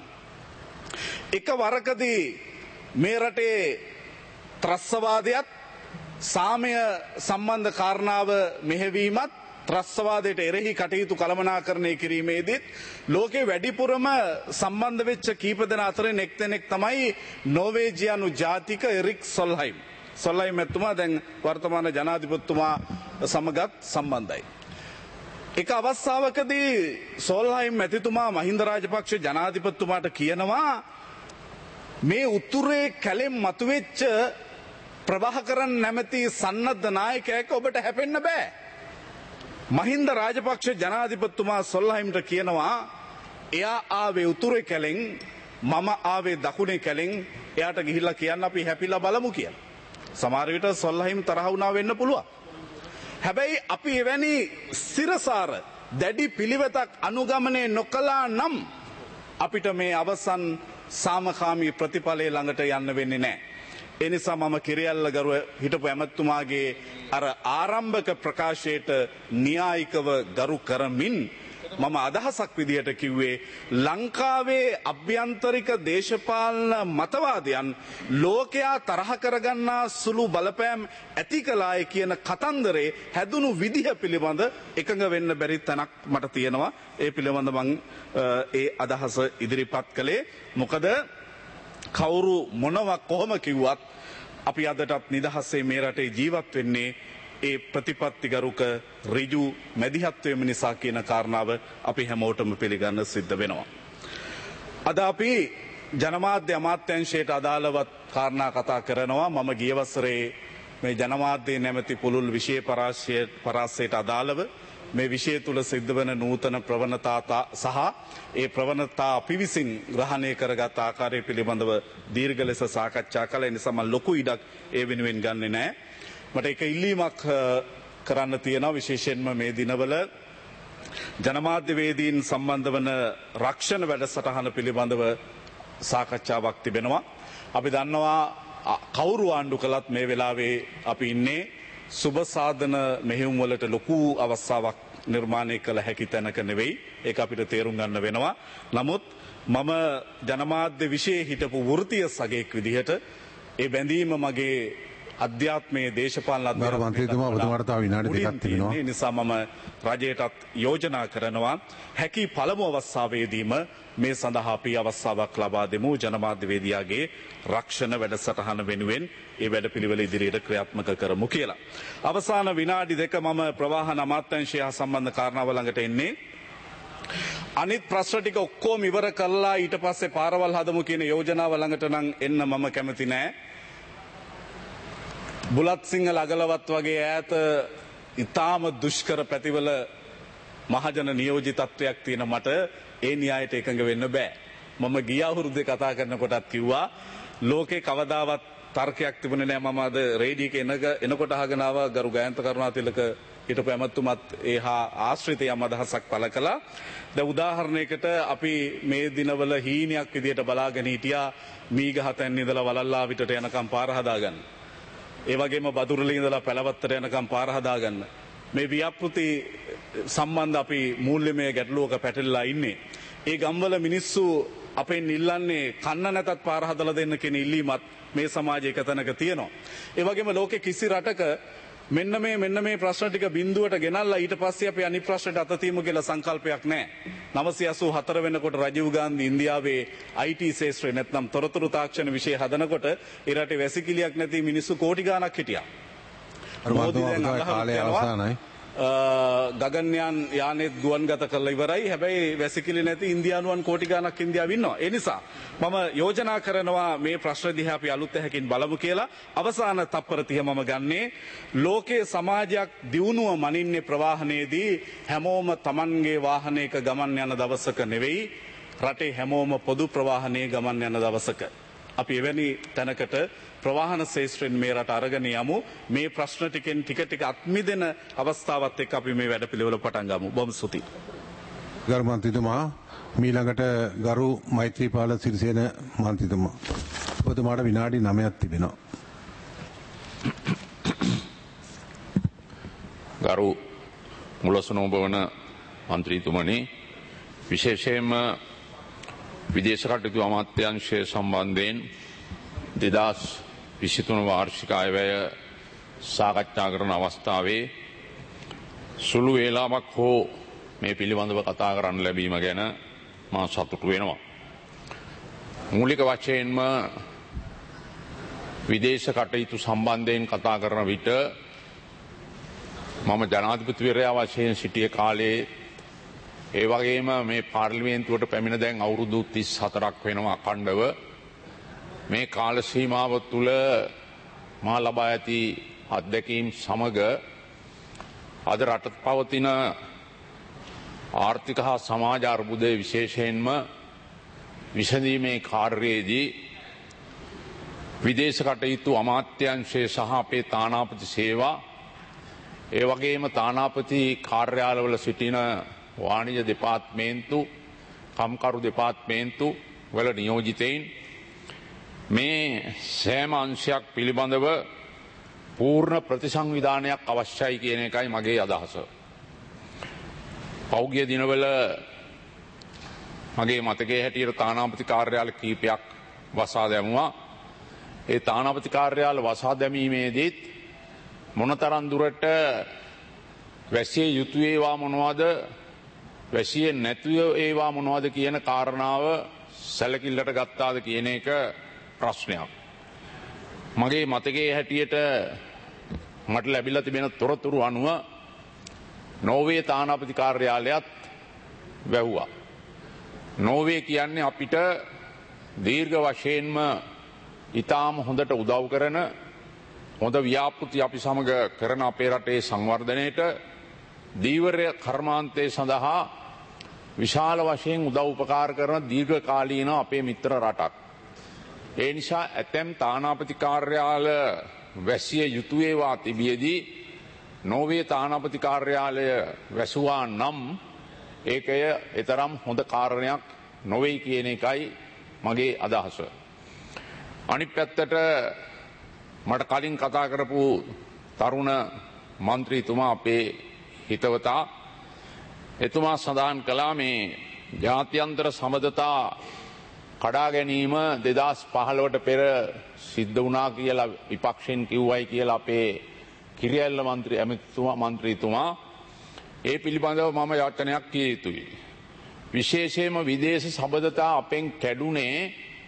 එක වරකදී මේ රටේ ත්‍රස්තවාදයත් සාමය සම්බන්ධ කාරණාව මෙහෙවීමත් ත්‍රස්වාදයට එරෙහි කටයුතු කළමනාකරණය කිරීමේදීත් ලෝකේ වැඩිපුරම සම්බන්ධ වෙච්ච කීප දෙනා අතරින් එක්තෙනෙක් තමයි නෝර්වේජියානු ජාතික එරික් සොල්හයිම්. සොල්හයිම් එතුමා දැන් වර්තමාන ජනාධිපතිතුමා සමගත් සම්බන්ධයි. එක අවස්ථාවකදී සොල්හයිම් මැතිතුමා මහින්ද රාජපක්ෂ ජනාධිපතිතුමාට කියනවා මේ උතුරේ කැලෙන් මතුවෙච්ච ප්‍රභාකරන් නැමැති සන්නද්ධ නායකයෙක් ඔබට හැපෙන්න බෑ. මහින්ද රාජපක්ෂ ජනාධිපතිතුමා සොල්හයිම්ට කියනවා එයා ආවේ උතුරේ කැලෙන් මම ආවේ දකුණේ කැලෙන් එයාට ගිහිල්ලා කියන්න අපි හැපිලා බලමු කියලා. සමහර විට සොල්හයිම් තරහ වුණා වෙන්න පුළුවන්. හැබැයි අපි එවැනි සිරසාර දැඩි පිළිවෙතක් අනුගමනය නොකළා නම් අපිට මේ අවසන් සාමකාමී ප්‍රතිඵලය ළඟට යන්න වෙන්නේ නැහැ. ඒ නිසා මම කිරියල්ල ගරුව හිටපු ඇමතුමාගේ අර ආරම්භක ප්‍රකාශයට න්‍යායිකව ගරු කරමින් මම අදහසක් විදිහට කිව්වේ ලංකාවේ අභ්‍යන්තරික දේශපාලන මතවාදයන් ලෝකයා තරහ කරගන්නා සුළු බලපෑම් ඇති කළාය කියන කතන්දරේ හැදුණු විදිහ පිළිබඳ එකඟ වෙන්න බැරි තැනක් මට තියෙනවා. ඒ පිළිබඳ මම ඒ අදහස ඉදිරිපත් කළේ. මොකද කවුරු මොනවා කොහොම කිව්වත් අපි අදටත් නිදහසේ මේ රටේ ජීවත් වෙන්නේ ඒ ප්‍රතිපත්තිගරුක ඍජු මැදිහත්වීම නිසා කියන කාරණාව අපි හැමෝටම පිළිගන්න සිද්ධ වෙනවා. අද අපි ජනමාධ්‍ය අමාත්‍යාංශයට අදාළවත් කාරණා කතා කරනවා. මම ගිය වසරේ මේ ජනමාධ්‍ය නැමැති පුළුල් විෂය පරාසයට අදාළව මේ විෂය තුල සිද්ධ වෙන නූතන ප්‍රවණතා සහ ඒ ප්‍රවණතා අපි විසින් ග්‍රහණය කරගත් ආකාරය පිළිබඳව දීර්ඝ ලෙස සාකච්ඡා කළා. ඒ නිසා මම ලොකු ඉඩක් ඒ වෙනුවෙන් ගන්නෙ නැහැ. මට එක ඉල්ලීමක් කරන්න තියෙනවා. විශේෂයෙන්ම මේ දිනවල ජනමාධ්‍යවේදීන් සම්බන්ධ වන රක්ෂණ වැඩසටහන පිළිබඳව සාකච්ඡාවක් තිබෙනවා. අපි දන්නවා කවුරු ආණ්ඩු කළත් මේ වෙලාවේ අපි ඉන්නේ සුබ සාධන මෙහෙයුම් වලට ලොකු අවස්ථාවක් නිර්මාණය කළ හැකි තැනක නෙවෙයි. ඒක අපිට තේරුම් ගන්න වෙනවා. නමුත් මම ජනමාධ්‍ය විෂයේ හිටපු වෘත්තීය සගයෙක් විදිහට ඒ බැඳීම මගේ අධ්‍යාත්මයේ දේශපාලන මන්ත්‍රීතුමා ඔබතුමාට තව විනාඩි දෙකක් තිබෙනවා. ඒ නිසා මම රජයටත් යෝජනා කරනවා හැකි පළමු අවස්ථාවේදීම මේ සඳහා අපි අවස්ථාවක් ලබා දෙමු ජනමාධ්‍යවේදියාගේ රක්ෂණ වැඩසටහන වෙනුවෙන් ඒ වැඩපිළිවෙල ඉදිරියට ක්‍රියාත්මක කරමු කියලා. අවසාන විනාඩි දෙක මම ප්‍රවාහන අමාත්‍යාංශය හා සම්බන්ධ කාරණාව ළඟට එන්නේ. අනිත් ප්‍රශ්න ටික ඔක්කොම ඉවර කළා ඊට පස්සේ පාරවල් හදමු කියන යෝජනාව ළඟට නම් එන්න මම කැමති නෑ. බුලත් සිංහල අගලවත් වගේ ඈත ඉතාම දුෂ්කර පැතිවල මහජන නියෝජිතත්වයක් තියෙන මට ඒ න්‍යායට එකඟ වෙන්න බෑ. මම ගිය අවුරුද්දේ කතා කරනකොටත් කිව්වා ලෝකේ කවදාවත් තර්කයක් තිබුණේ නෑ. මම අද රේඩියෝ එකේ එනකොට අහගෙන ආවා ගරු ගයන්ත කරුණාතිලක හිටපු ඇමතුමත් ඒහා ආශ්‍රිත යම් අදහසක් පළ කළා. දැන් උදාහරණයකට අපි මේ දිනවල හීනයක් විදියට බලාගෙන හිටියා මීගහතැන් ඉඳලා වලල්ලා විටට යනකම් පාර හදාගන්න. ඒ වගේම බදුරලේ ඉඳලා පැලවත්තට යනකම් පාර හදාගන්න. මේ ව්‍යාපෘති සම්බන්ධ අපි මූල්‍යමය ගැටලුවක පැටලලා ඉන්නේ. ඒ ගම්වල මිනිස්සු අපෙන් ඉල්ලන්නේ කන්න නැතත් පාර හදලා දෙන්න කියන ඉල්ලීමත් මේ සමාජයේ එක තැනක තියෙනවා. ඒ වගේම ලෝකේ කිසි රටක මෙන්න මේ ප්‍රශ්න ටික බිඳුවට ගෙනල්ලා ඊට පස්සේ අපි අනිත් ප්‍රශ්නට අත තියමු කියලා සංකල්පයක් නැහැ. 984 වෙනකොට රජීව් ගාන්ධි ඉන්දියාවේ IT ශාස්ත්‍රය නැත්නම් තොරතුරු තාක්ෂණ විෂය හදනකොට ඒ රටේ වැසිකිළියක් නැති මිනිස්සු කෝටි ගාණක් හිටියා. කාලය අවසానයි. ගගන්යාන් යානෙත් ගුවන්ගත කරලා ඉවරයි. හැබැයි වැසිකිලි නැති ඉන්දියානුවන් කෝටි ගාණක් ඉන්දියාවේ ඉන්නවා. ඒ නිසා මම යෝජනා කරනවා මේ ප්‍රශ්න දිහා අපි අලුත් හැකින් බලමු කියලා. අවසාන තප්පර 30 මම ගන්නේ ලෝකයේ සමාජයක් දියුණුව මනින්නේ ප්‍රවාහනයේදී හැමෝම Tamanගේ වාහනයක ගමන් යන දවසක නෙවෙයි රටේ හැමෝම පොදු ප්‍රවාහනයේ ගමන් යන දවසක. අපි එවැනි තැනකට ප්‍රවාහන ශාස්ත්‍රයෙන් මේ රට අරගෙන යමු. මේ ප්‍රශ්න ටිකෙන් ටික ටික අත්මිදෙන අවස්ථාවත් එක්ක අපි මේ වැඩපිළිවෙල පටන් ගමු. බොහොම ස්තුතියි. ගරු මන්ත්‍රීතුමා මීළඟට ගරු මෛත්‍රීපාල සිරිසේන මන්ත්‍රීතුමා ඔබතුමාට විනාඩි 9ක් තිබෙනවා. ගරු මුලසුන ඔබවන මන්ත්‍රීතුමනි විශේෂයෙන්ම විදේශ කටයුතු අමාත්‍යාංශය සම්බන්ධයෙන් 2023 වාර්ෂික අයවැය සාකච්ඡා කරන අවස්ථාවේ සුළු වේලාවක් හෝ මේ පිළිබඳව කතා කරන්න ලැබීම ගැන මා සතුටු වෙනවා. මූලික වශයෙන්ම විදේශ කටයුතු සම්බන්ධයෙන් කතා කරන විට මම ජනාධිපතිවරයා වශයෙන් සිටිය කාලේ ඒ වගේම මේ පාර්ලිමේන්තුවට පැමිණ දැන් අවුරුදු 34ක් වෙනවා අඛණ්ඩව. මේ කාල සීමාව තුළ මා ලබා ඇති අත්දැකීම් සමග අද රටට පවතින ආර්ථික හා සමාජ අර්බුදය විශේෂයෙන්ම විසඳීමේ කාර්යයේදී විදේශ කටයුතු අමාත්‍යාංශය සහ අපේ තානාපති සේවා ඒ වගේම තානාපති කාර්යාලවල සිටින වාණිජ දෙපාර්තමේන්තු කම්කරු දෙපාර්තමේන්තු වල නියෝජිතයින් මේ සෑම අංශයක් පිළිබඳව පූර්ණ ප්‍රතිසංවිධානයක් අවශ්‍යයි කියන එකයි මගේ අදහස. පෞද්ගලික දිනවල මගේ මතකයේ හැටියට තානාපති කාර්යාල කීපයක් වසා දැමුවා. ඒ තානාපති කාර්යාල වසා දැමීමේදීත් මොනතරම් දුරට වැසිය යුතු ඒවා මොනවද වැසිය නැතුව ඒවා මොනවද කියන කාරණාව සැලකිල්ලට ගත්තාද කියන එක ප්‍රශ්නයක්. මගේ මතකයේ හැටියට මට ලැබිලා තිබෙන තොරතුරු අනුව නෝර්වේ තානාපති කාර්යාලයත් වැහුවා. නෝර්වේ කියන්නේ අපිට දීර්ඝ වශයෙන්ම ඉතාම හොඳට උදව් කරන හොඳ ව්‍යාපෘති අපි සමග කරන අපේ රටේ සංවර්ධනයට දීවරය කර්මාන්තය සඳහා විශාල වශයෙන් උදව් උපකාර කරන දීර්ඝකාලීන අපේ මිත්‍ර රටක්. ඒ නිසා ඇතැම් තානාපති කාර්යාල වැසිය යුතු ඒවා තිබියදී නෝර්වේ තානාපති කාර්යාලය වැසුවා නම් ඒකය එතරම් හොඳ කාරණයක් නොවේ කියන එකයි මගේ අදහස. අනිත් පැත්තට මට කලින් කතා කරපු තරුණ මන්ත්‍රීතුමා අපේ හිතවතා එතුමා සඳහන් කළා මේ ජාත්‍යන්තර සමබරතා කඩා ගැනීම 2015ට පෙර සිද්ධ වුණා කියලා විපක්ෂෙන් කිව්වයි කියලා අපේ කිරියල්ල මන්ත්‍රීතුමා ඒ පිළිබඳව මම යාචනයක් කිය යුතුයි. විශේෂයෙන්ම විදේශ සබඳතා අපෙන් කැඩුනේ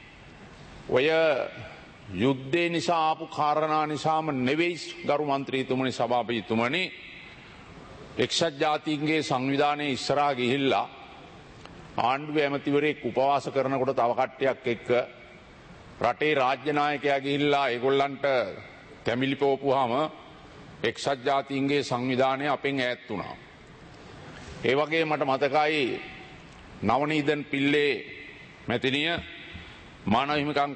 ඔය යුද්ධය නිසා ආපු කාරණා නිසාම නෙවෙයි ගරු මන්ත්‍රීතුමනි සභාපතිතුමනි. එක්සත් ජාතීන්ගේ සංවිධානයේ ඉස්සරහා ගිහිල්ලා ආණ්ඩුවේ ඇමතිවරයෙක් උපවාස කරනකොට තව කට්ටියක් එක්ක රටේ රාජ්‍ය නායකයා ගිහිල්ලා ඒගොල්ලන්ට තැමිලි පොවපුවාම එක්සත් ජාතීන්ගේ සංවිධානය අපෙන් ඈත් වුණා. ඒ වගේ මට මතකයි නවනීදන් පිල්ලේ මැතිනිය මානව හිමිකම්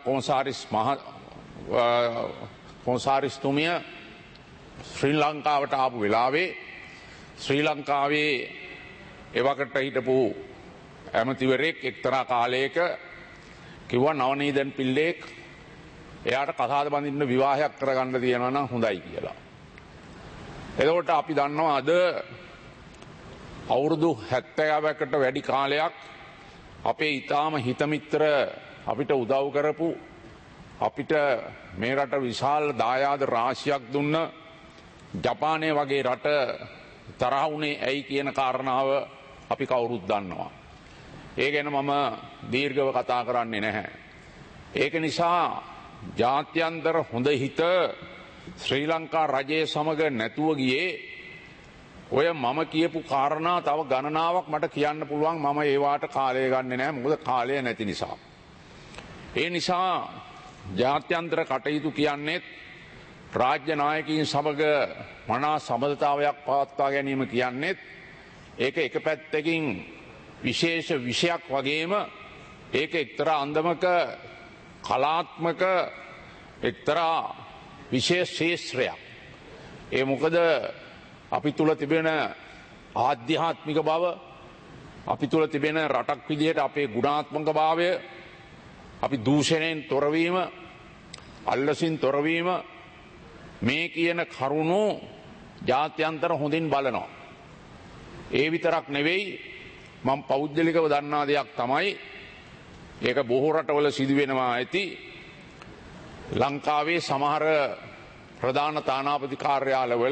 කොන්සාරිස්තුමිය ශ්‍රී ලංකාවට ආපු වෙලාවේ ශ්‍රී ලංකාවේ එවකට හිටපු ඇමතිවරයෙක් එක්තරා කාලයක කිව්වා නවනීදන් පිල්ලේක් එයාට කසාද බඳින්න විවාහයක් කරගන්න තියෙනවා නම් හොඳයි කියලා. එතකොට අපි දන්නවා අද අවුරුදු 70කට වැඩි කාලයක් අපේ ඊටාම හිතමිත්‍ර අපිට උදව් කරපු අපිට මේ රට විශාල දායාද රාශියක් දුන්න ජපානය වගේ රට තරහ වුණේ ඇයි කියන කාරණාව අපි කවුරුත් දන්නවා. ඒ ගැන මම දීර්ඝව කතා කරන්නේ නැහැ. ඒක නිසා ජාත්‍යන්තර හොඳ හිත ශ්‍රී ලංකා රජයේ සමග නැතුව ගියේ ඔය මම කියපු කාරණා තව ගණනාවක් මට කියන්න පුළුවන්. මම ඒවාට කාලය ගන්නෙ නැහැ මොකද කාලය නැති නිසා. ඒ නිසා ජාත්‍යන්තර කටයුතු කියන්නේ රාජ්‍ය නායකයින් සමග මනා සමබරතාවයක් පවත්වා ගැනීම කියන්නේ ඒක එක පැත්තකින් විශේෂ විෂයක් වගේම ඒක එක්තරා අන්දමක කලාත්මක එක්තරා විශේෂ ශේෂ්ත්‍රයක්. ඒ මොකද අපි තුල තිබෙන ආධ්‍යාත්මික බව අපි තුල තිබෙන රටක් විදිහට අපේ ගුණාත්මක භාවය අපි දූෂණයෙන් තොරවීම අල්ලසින් තොරවීම මේ කියන කරුණු ජාත්‍යන්තර හොඳින් බලනවා. ඒ විතරක් නෙවෙයි මම පෞද්ගලිකව දන්නා දෙයක් තමයි ඒක බොහෝ රටවල සිදු වෙනවා ඇති. ලංකාවේ සමහර ප්‍රධාන තානාපති කාර්යාලවල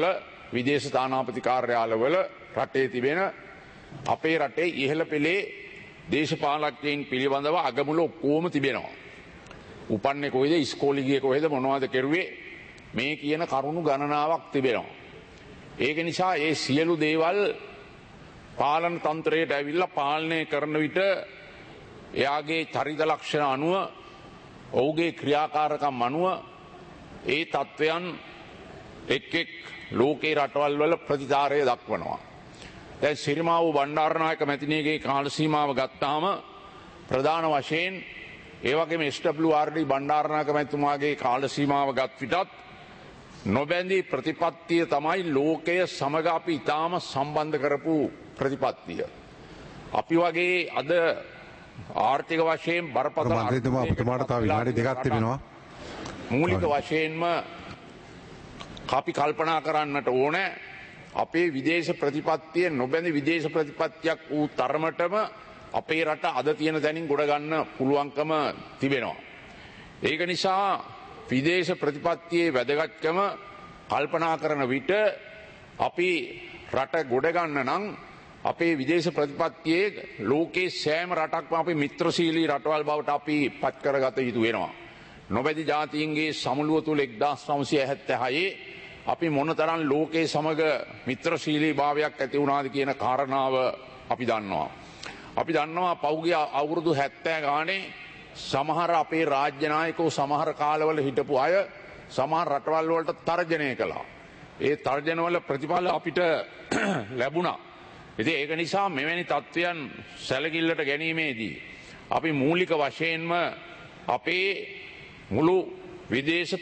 විදේශ තානාපති කාර්යාලවල රටේ තිබෙන අපේ රටේ ඉහළ පෙළේ දේශපාලකයන් පිළිබඳව අගමුල ඔක්කොම තිබෙනවා. උපන්නේ කොහෙද, ඉස්කෝලේ ගියේ කොහෙද, මොනවද කෙරුවේ, මේ කියන කරුණු ගණනාවක් තිබෙනවා. ඒක නිසා ඒ සියලු දේවල් පාලන තන්ත්‍රයට ඇවිල්ලා පාලනය කරන විට එයාගේ චරිත ලක්ෂණ අනුව, ඔහුගේ ක්‍රියාකාරකම් අනුව ඒ තත්ත්වයන් එක් ලෝකේ රටවල් වල ප්‍රතිචාරය දක්වනවා. දැන් සිරිමාවු බණ්ඩාරනායක මැතිණියගේ කාල සීමාව ගත්තාම ප්‍රධාන වශයෙන් ඒ වගේම SWRD බණ්ඩාරනායක මැතිතුමාගේ කාල සීමාව ගත් විටත් නොබැඳී ප්‍රතිපත්තිය තමයි ලෝකය සමග අපි ඉතාම සම්බන්ධ කරපු ප්‍රතිපත්තිය. අපි වගේ අද ආර්ථික වශයෙන් බරපතල මන්ත්‍රීතුමා ඔබතුමාට තව විනාඩි දෙකක් තිබෙනවා. මූලික වශයෙන්ම අපි කල්පනා කරන්නට ඕන අපේ විදේශ ප්‍රතිපත්තිය නොබැඳි විදේශ ප්‍රතිපත්තියක් වූ තරමටම අපේ රට අද තියෙන තැනින් ගොඩ ගන්න පුළුවන්කම තිබෙනවා. ඒක නිසා විදේශ ප්‍රතිපත්තියේ වැදගත්කම කල්පනා කරන විට අපි රට ගොඩ ගන්න නම් අපේ විදේශ ප්‍රතිපත්තියේ ලෝකේ සෑම රටක්ම අපි මිත්‍රශීලී රටවල් බවට අපි පත් කරගත යුතු වෙනවා. නොබැදි ජාතීන්ගේ සමුළුව තුළ 1976 අපි මොනතරම් ලෝකයේ සමග මිත්‍රශීලී භාවයක් ඇති වුණාද කියන කාරණාව අපි දන්නවා. අපි දන්නවා පෞගිය අවුරුදු 70 ගානේ සමහර අපේ රාජ්‍ය නායකයෝ සමහර කාලවල හිටපු අය සමහර රටවල් වලට තර්ජනය කළා. ඒ තර්ජනවල ප්‍රතිඵල අපිට ලැබුණා. ඉතින් ඒක නිසා මෙවැනි තත්ත්වයන් සැලකිල්ලට ගැනීමේදී අපි මූලික වශයෙන්ම අපේ මුළු විදේශ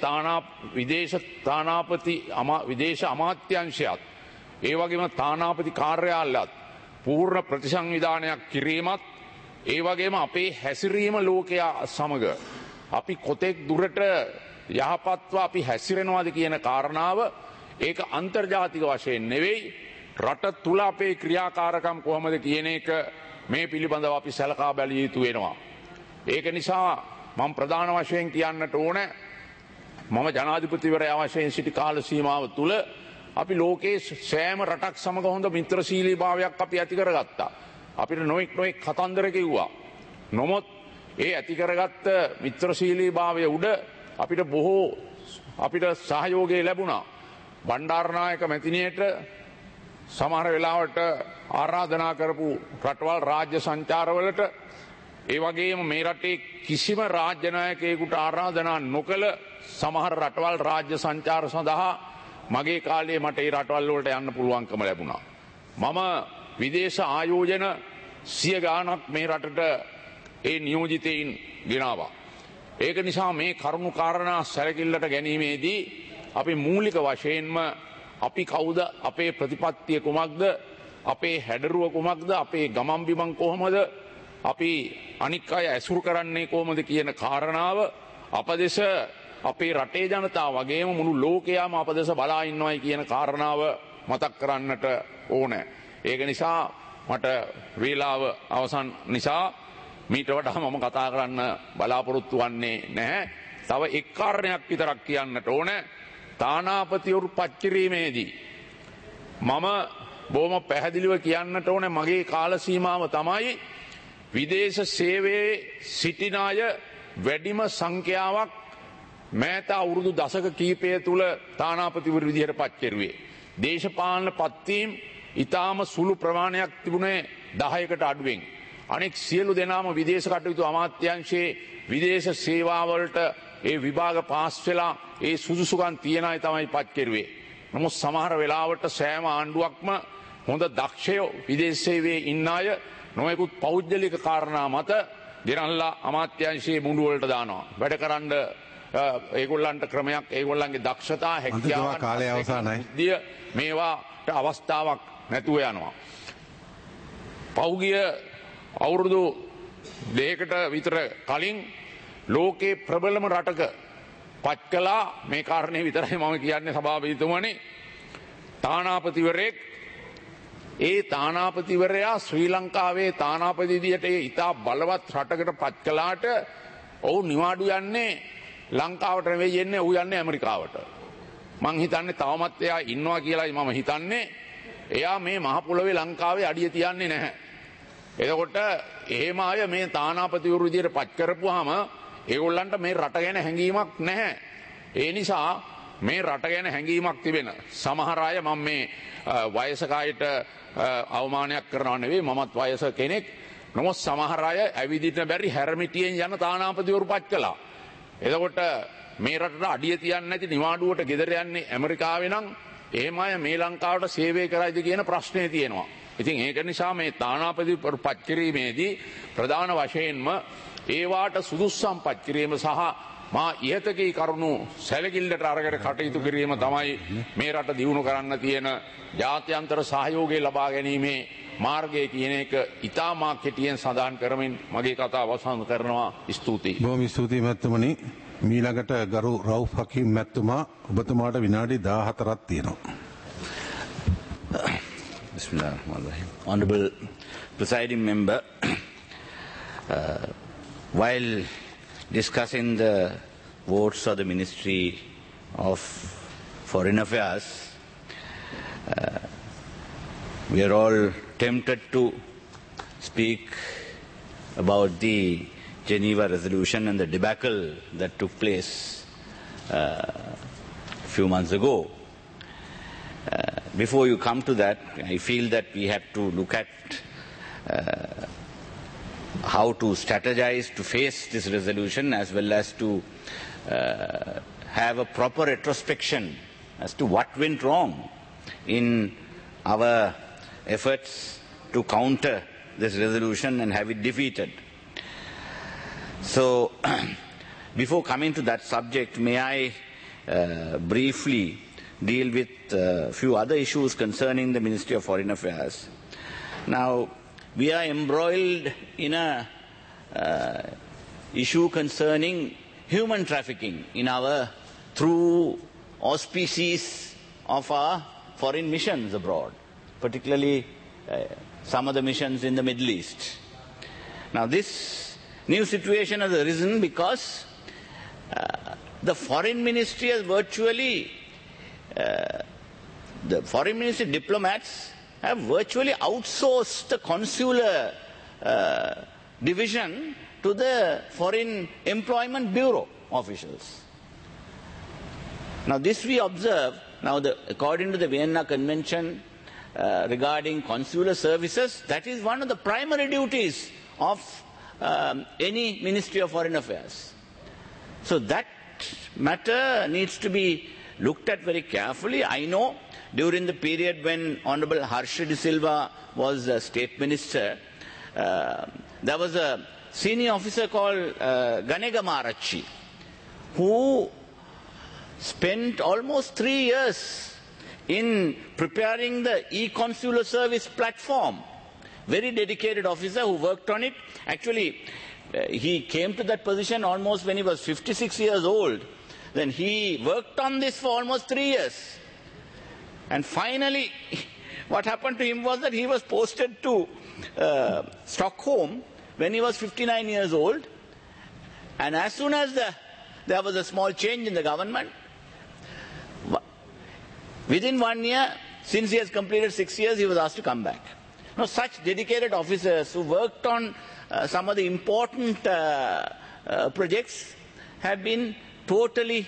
අමාත්‍යංශයත් ඒ වගේම තානාපති කාර්යාලයත් පූර්ණ ප්‍රතිසංවිධානයක් කිරීමත් ඒ වගේම අපේ හැසිරීම ලෝකයා සමග අපි කොතෙක් දුරට යහපත්ව අපි හැසිරෙනවාද කියන කාරණාව ඒක අන්තර්ජාතික වශයෙන් නෙවෙයි රට තුල අපේ ක්‍රියාකාරකම් කොහොමද කියන එක මේ පිළිබඳව අපි සලකා බැලිය යුතු වෙනවා. ඒක නිසා මම ප්‍රධාන වශයෙන් කියන්නට ඕන මම ජනාධිපතිවරයා වශයෙන් සිටි කාල සීමාව තුළ අපි ලෝකයේ සෑම රටක් සමග හොඳ මිත්‍රශීලී භාවයක් අපි ඇති කරගත්තා. අපිට නොඑක් කතන්දර කිව්වා. නොමුත් ඒ ඇති කරගත්ත මිත්‍රශීලී භාවය උඩ අපිට බොහෝ සහයෝගය ලැබුණා. බණ්ඩාරනායක මැතිණියට සමහර වෙලාවට ආරාධනා කරපු රටවල් රාජ්‍ය සංචාරවලට, ඒ වගේම මේ රටේ කිසිම රාජ්‍ය නායකයෙකුට ආරාධනා නොකළ සමහර රටවල් රාජ්‍ය සංචාර සඳහා මගේ කාලේ මට ඒ රටවල් වලට යන්න පුළුවන්කම ලැබුණා. මම විදේශ ආයෝජන 100 ගාණක් මේ රටට ඒ නියෝජිතයින් ගෙනාවා. ඒක නිසා මේ කරුණු කාරණා සැලකිල්ලට ගැනීමේදී අපි මූලික වශයෙන්ම අපි කවුද, අපේ ප්‍රතිපත්තිය කුමක්ද, අපේ හැඩරුව කුමක්ද, අපේ ගමන් බිමන් කොහොමද, අපි අනික් අය ඇසුරු කරන්නේ කොහොමද කියන කාරණාව අපදෙස අපේ රටේ ජනතාව වගේම මුළු ලෝකයාම අපදෙස බලා ඉන්නවයි කියන කාරණාව මතක් කරන්නට ඕනේ. ඒක නිසා මට වේලාව අවසන් නිසා මීට වඩා මම කතා කරන්න බලාපොරොත්තු වෙන්නේ නැහැ. තව එක් කාරණයක් විතරක් කියන්නට ඕනේ. තානාපතිවරු පත් කිරීමේදී මම බොහොම පැහැදිලිව කියන්නට ඕනේ මගේ කාල සීමාව තමයි විදේශ සේවයේ සිටින අය වැඩිම සංඛ්‍යාවක් මෑත අවුරුදු දශක කීපය තුළ තානාපතිවරු විදිහට පත් කෙරුවේ. දේශපාලන පත්වීම් ඉතාම සුළු ප්‍රමාණයක් තිබුණේ 10කට අඩුවෙන්. අනෙක් සියලු දෙනාම විදේශ කටයුතු අමාත්‍යාංශයේ විදේශ සේවාවලට ඒ විභාග පාස් වෙලා ඒ සුදුසුකම් තියන අය තමයි පත් කෙරුවේ. නමුත් සමහර වෙලාවට සෑම ආණ්ඩුවක්ම හොඳ දක්ෂයෝ විදේශ සේවයේ ඉන්න අය නොයෙකුත් පෞද්ගලික කාරණා මත ගෙනල්ලා අමාත්‍යාංශයේ මුඩු වලට දානවා. වැඩ කරන්න ඒගොල්ලන්ට ක්‍රමයක්, ඒගොල්ලන්ගේ දක්ෂතා හැකියාවන් කාලය අවසానයි. මේවාට අවස්ථාවක් නැතුව යනවා. පෞගිය අවුරුදු දෙකකට විතර කලින් ලෝකේ ප්‍රබලම රටක පත් කළා. මේ කාරණේ විතරයි මම කියන්නේ සභාපතිතුමනි. තානාපතිවරයෙක්, ඒ තානාපතිවරයා ශ්‍රී ලංකාවේ තානාපති විදියට ඉතා බලවත් රටකට පත් කළාට ඔහු නිවාඩු යන්නේ ලංකාවට නෙවෙයි යන්නේ, ඔහු යන්නේ ඇමරිකාවට. මං හිතන්නේ තවමත් එයා ඉන්නවා කියලායි මම හිතන්නේ. එයා මේ මහ පොළොවේ ලංකාවේ අඩිය තියන්නේ නැහැ. එතකොට එහෙම අය මේ තානාපතිවරු විදියට පත් කරපුවාම ඒගොල්ලන්ට මේ රට ගැන හැඟීමක් නැහැ. ඒ නිසා මේ රට ගැන හැඟීමක් තිබෙන සමහර අය මම මේ වයසක අයට අවමානයක් කරනවා නෙවෙයි, මමත් වයස කෙනෙක්. නමුත් සමහර අය ඇවිදින්න බැරි හැරමිටියෙන් යන තානාපතිවරු පත් කළා. එතකොට මේ රටට අඩිය තියන්නේ නැති නිවාඩුවට ගෙදර යන්නේ ඇමරිකාවේ නම් එහෙම අය මේ ලංකාවට සේවය කරයිද කියන ප්‍රශ්නේ තියෙනවා. ඉතින් ඒක නිසා මේ තානාපති පත් කිරීමේදී ප්‍රධාන වශයෙන්ම ඒවාට සුදුස්සම් පත් කිරීම සහ මා ඉහතකී කරුණු සැලකිල්ලට අරගෙන කටයුතු කිරීම තමයි මේ රට දියුණු කරන්න තියෙන ජාත්‍යන්තර සහයෝගය ලබා ගැනීමේ මාර්ගය කියන එක ඉතාමා කෙටියෙන් සඳහන් කරමින් මගේ කතාව අවසන් කරනවා. ස්තුතියි. බොහොම ස්තුතියි මැතිතුමනි. මීළඟට ගරු රවුෆ් හකීම් මැතිතුමා, ඔබතුමාට විනාඩි 14ක් තියෙනවා. Bismillahirrahmanirrahim. Honorable presiding member, while discussing the votes of the Ministry of Foreign Affairs, we are all tempted to speak about the Geneva resolution and the debacle that took place a few months ago. Before you come to that, I feel that we have to look at how to strategize to face this resolution, as well as to have a proper retrospection as to what went wrong in our efforts to counter this resolution and have it defeated. So, before coming to that subject, may I briefly deal with a few other issues concerning the Ministry of Foreign Affairs. Now, we are embroiled in a issue concerning human trafficking in our through auspices of our foreign missions abroad, particularly some of the missions in the Middle East. Now, this new situation has arisen because the foreign ministry has virtually the foreign ministry diplomats have virtually outsourced the consular division to the Foreign Employment Bureau officials. Now this we observe, according to the Vienna Convention regarding consular services, that is one of the primary duties of any Ministry of Foreign Affairs. So that matter needs to be looked at very carefully. I know during the period when Honorable Harsha De Silva was State Minister, there was a senior officer called Ganega Marachi, who spent almost 3 years in preparing the e-consular service platform. Very dedicated officer who worked on it. Actually, he came to that position almost when he was 56 years old. Then he worked on this for almost 3 years. And finally, what happened to him was that he was posted to Stockholm when he was 59 years old. And as soon as there was a small change in the government, within 1 year, since he has completed 6 years, he was asked to come back. Now, such dedicated officers who worked on some of the important projects have been totally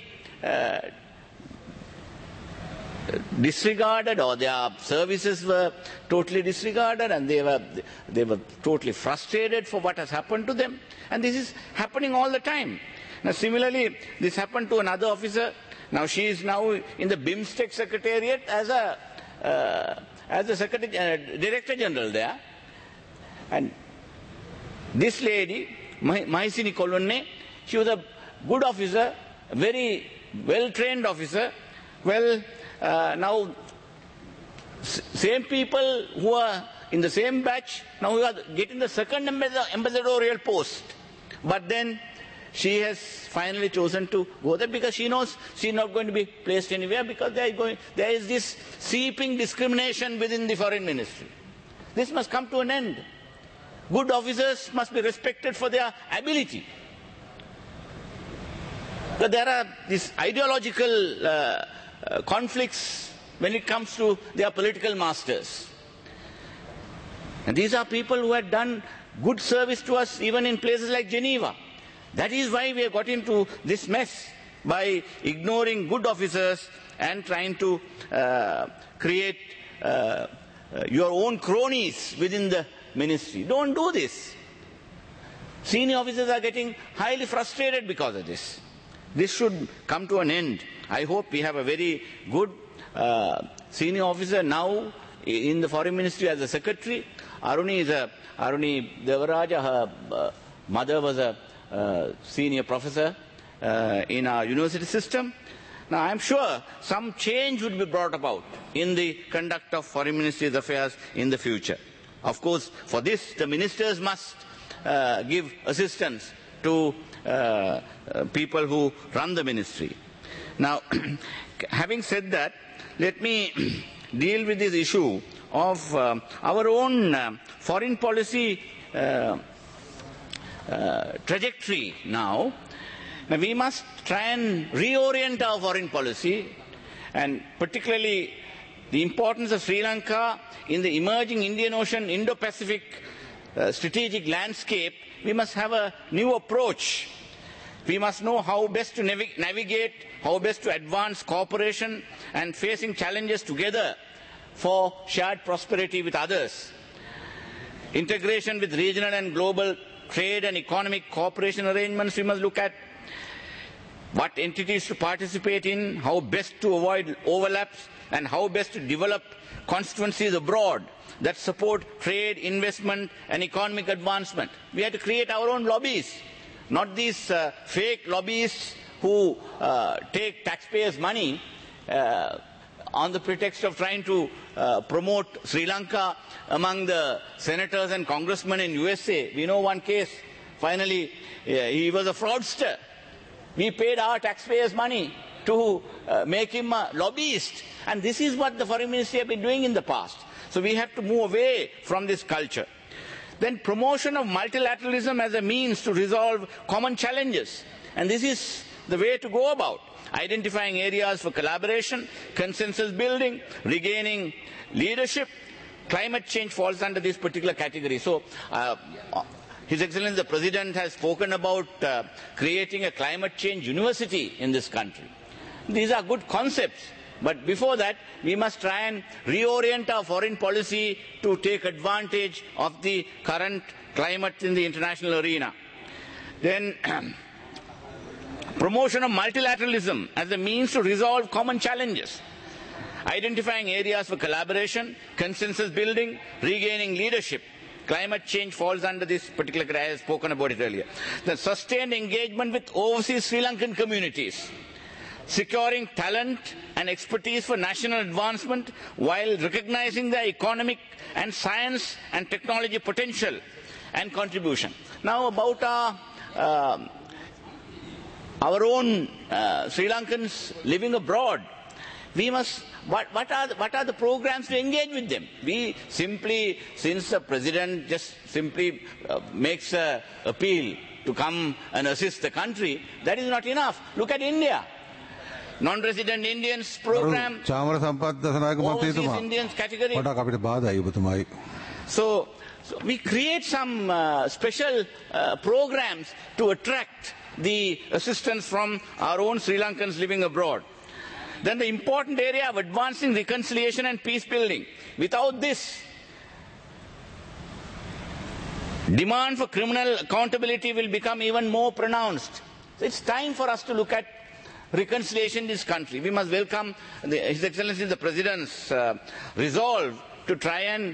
disregarded, or their services were totally disregarded, and they were totally frustrated for what has happened to them. And this is happening all the time. Now similarly, this happened to another officer. Now she is now in the BIMSTEC Secretariat as the Director General there. And this lady, Mahisini Kolonne, she was a good officer, a very well-trained officer. Well, now same people who are in the same batch, now who are getting the second ambassadorial post. But then she has finally chosen to go there because she knows she's not going to be placed anywhere, because there is this seeping discrimination within the foreign ministry. This must come to an end. Good officers must be respected for their ability. But there are these ideological conflicts when it comes to their political masters. And these are people who had done good service to us even in places like Geneva. That is why we have got into this mess, by ignoring good officers and trying to create your own cronies within the ministry. Don't do this. Senior officers are getting highly frustrated because of this. This should come to an end. I hope we have a very good senior officer now in the Foreign Ministry as a secretary. Aruni Devaraja, her mother was a senior professor in our university system. Now I am sure some change would be brought about in the conduct of Foreign Ministry's affairs in the future. Of course, for this the ministers must give assistance to people who run the ministry. Now, having said that, let me deal with this issue of our own foreign policy trajectory now. Now, we must try and reorient our foreign policy, and particularly the importance of Sri Lanka in the emerging Indian Ocean, Indo-Pacific strategic landscape. We must have a new approach. We must know how best to navigate, how best to advance cooperation and facing challenges together for shared prosperity with others. Integration with regional and global trade and economic cooperation arrangements, we must look at what entities to participate in, how best to avoid overlaps, and how best to develop constituencies abroad that support trade, investment and economic advancement. We have to create our own lobbies, not these fake lobbyists who take taxpayers' money on the pretext of trying to promote Sri Lanka among the senators and congressmen in USA. We know one case. Finally, he was a fraudster. We paid our taxpayers' money to make him a lobbyist. And this is what the Foreign Ministry have been doing in the past. So we have to move away from this culture. Then promotion of multilateralism as a means to resolve common challenges. And this is the way to go about identifying areas for collaboration, consensus building, regaining leadership. Climate change falls under this particular category. So His Excellency the President has spoken about creating a climate change university in this country. These are good concepts, but before that we must try and reorient our foreign policy to take advantage of the current climate in the international arena. Then promotion of multilateralism as a means to resolve common challenges. Identifying areas for collaboration, consensus building, regaining leadership. Climate change falls under this particular category. I have spoken about it earlier. The sustained engagement with overseas Sri Lankan communities. Securing talent and expertise for national advancement while recognizing their economic and science and technology potential and contribution. Now about our own Sri Lankans living abroad. We must, what are the programs to engage with them? We simply, since the President just simply makes an appeal to come and assist the country, that is not enough. Look at India. Non-resident Indians program, overseas Indians category. So we create some special programs to attract the assistance from our own Sri Lankans living abroad. Then the important area of advancing reconciliation and peace building. Without this, demand for criminal accountability will become even more pronounced. So it's time for us to look at reconciliation in this country. We must welcome His Excellency the President's resolve to try and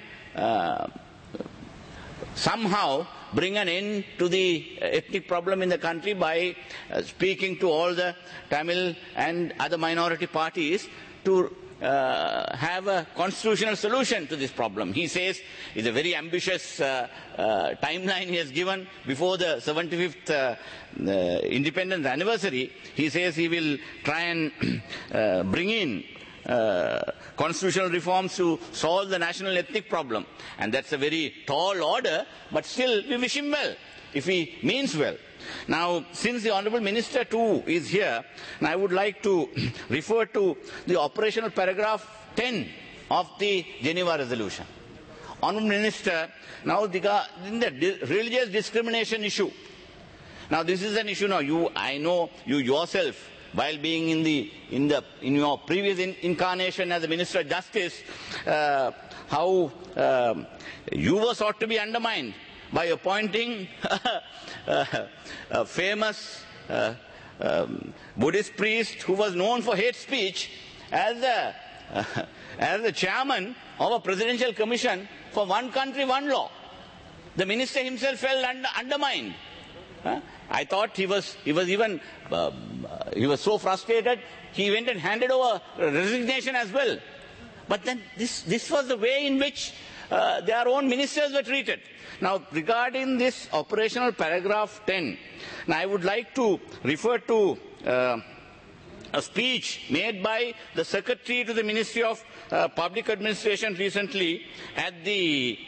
somehow bring an end to the ethnic problem in the country by speaking to all the Tamil and other minority parties to have a constitutional solution to this problem. He says it's a very ambitious timeline he has given before the 75th independence anniversary. He says he will try and bring in constitutional reforms to solve the national ethnic problem. And that's a very tall order, but still we wish him well, if he means well. Now, since the Honourable Minister too is here, I would like to refer to the operational paragraph 10 of the Geneva Resolution. Honourable Minister, now in the religious discrimination issue. Now this is an issue. Now I know you yourself, while being in your previous incarnation as a Minister of Justice, how you were sought to be undermined by appointing a famous Buddhist priest who was known for hate speech as the chairman of a presidential commission for one country, one law. The minister himself felt undermined. I thought he was so frustrated, he went and handed over resignation as well. But then this was the way in which their own ministers were treated. Now, regarding this operational paragraph 10, now I would like to refer to a speech made by the Secretary to the Ministry of Public Administration recently at the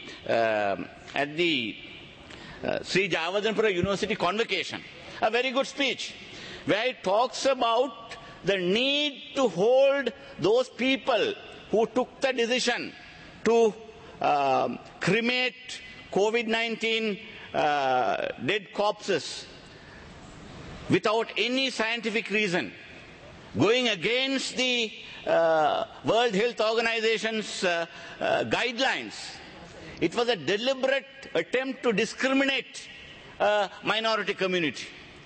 Sri Jayawardhanapura University convocation. A very good speech, where it talks about the need to hold those people who took the decision to cremate COVID-19 dead corpses without any scientific reason, going against the World Health Organization's guidelines. It was a deliberate attempt to discriminate a minority community.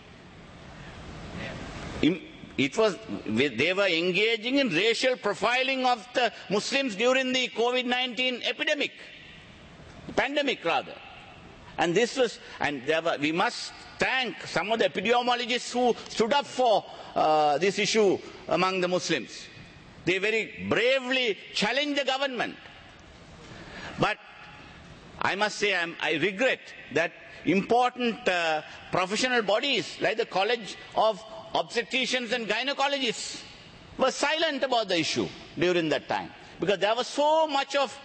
They were engaging in racial profiling of the Muslims during the COVID-19 pandemic rather. And we must thank some of the epidemiologists who stood up for this issue among the Muslims. They very bravely challenged the government. But I must say I regret that important professional bodies like the College of Obstetricians and Gynecologists were silent about the issue during that time, because there was so much of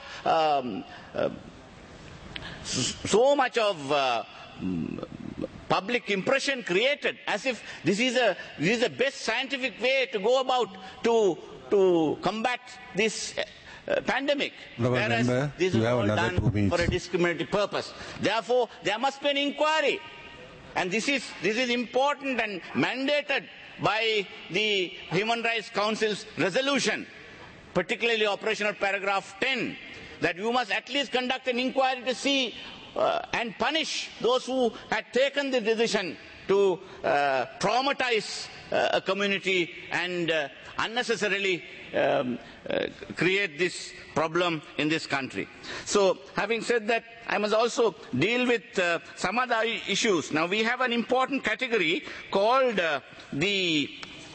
public impression created as if this is the best scientific way to go about to combat this pandemic, whereas this is all done for a discriminatory purpose. Therefore, there must be an inquiry, and this is important and mandated by the Human Rights Council's resolution, particularly operational paragraph 10, that you must at least conduct an inquiry to see and punish those who had taken the decision to traumatize a community and unnecessarily create this problem in this country. So, having said that, I must also deal with some other issues. Now, we have an important category called the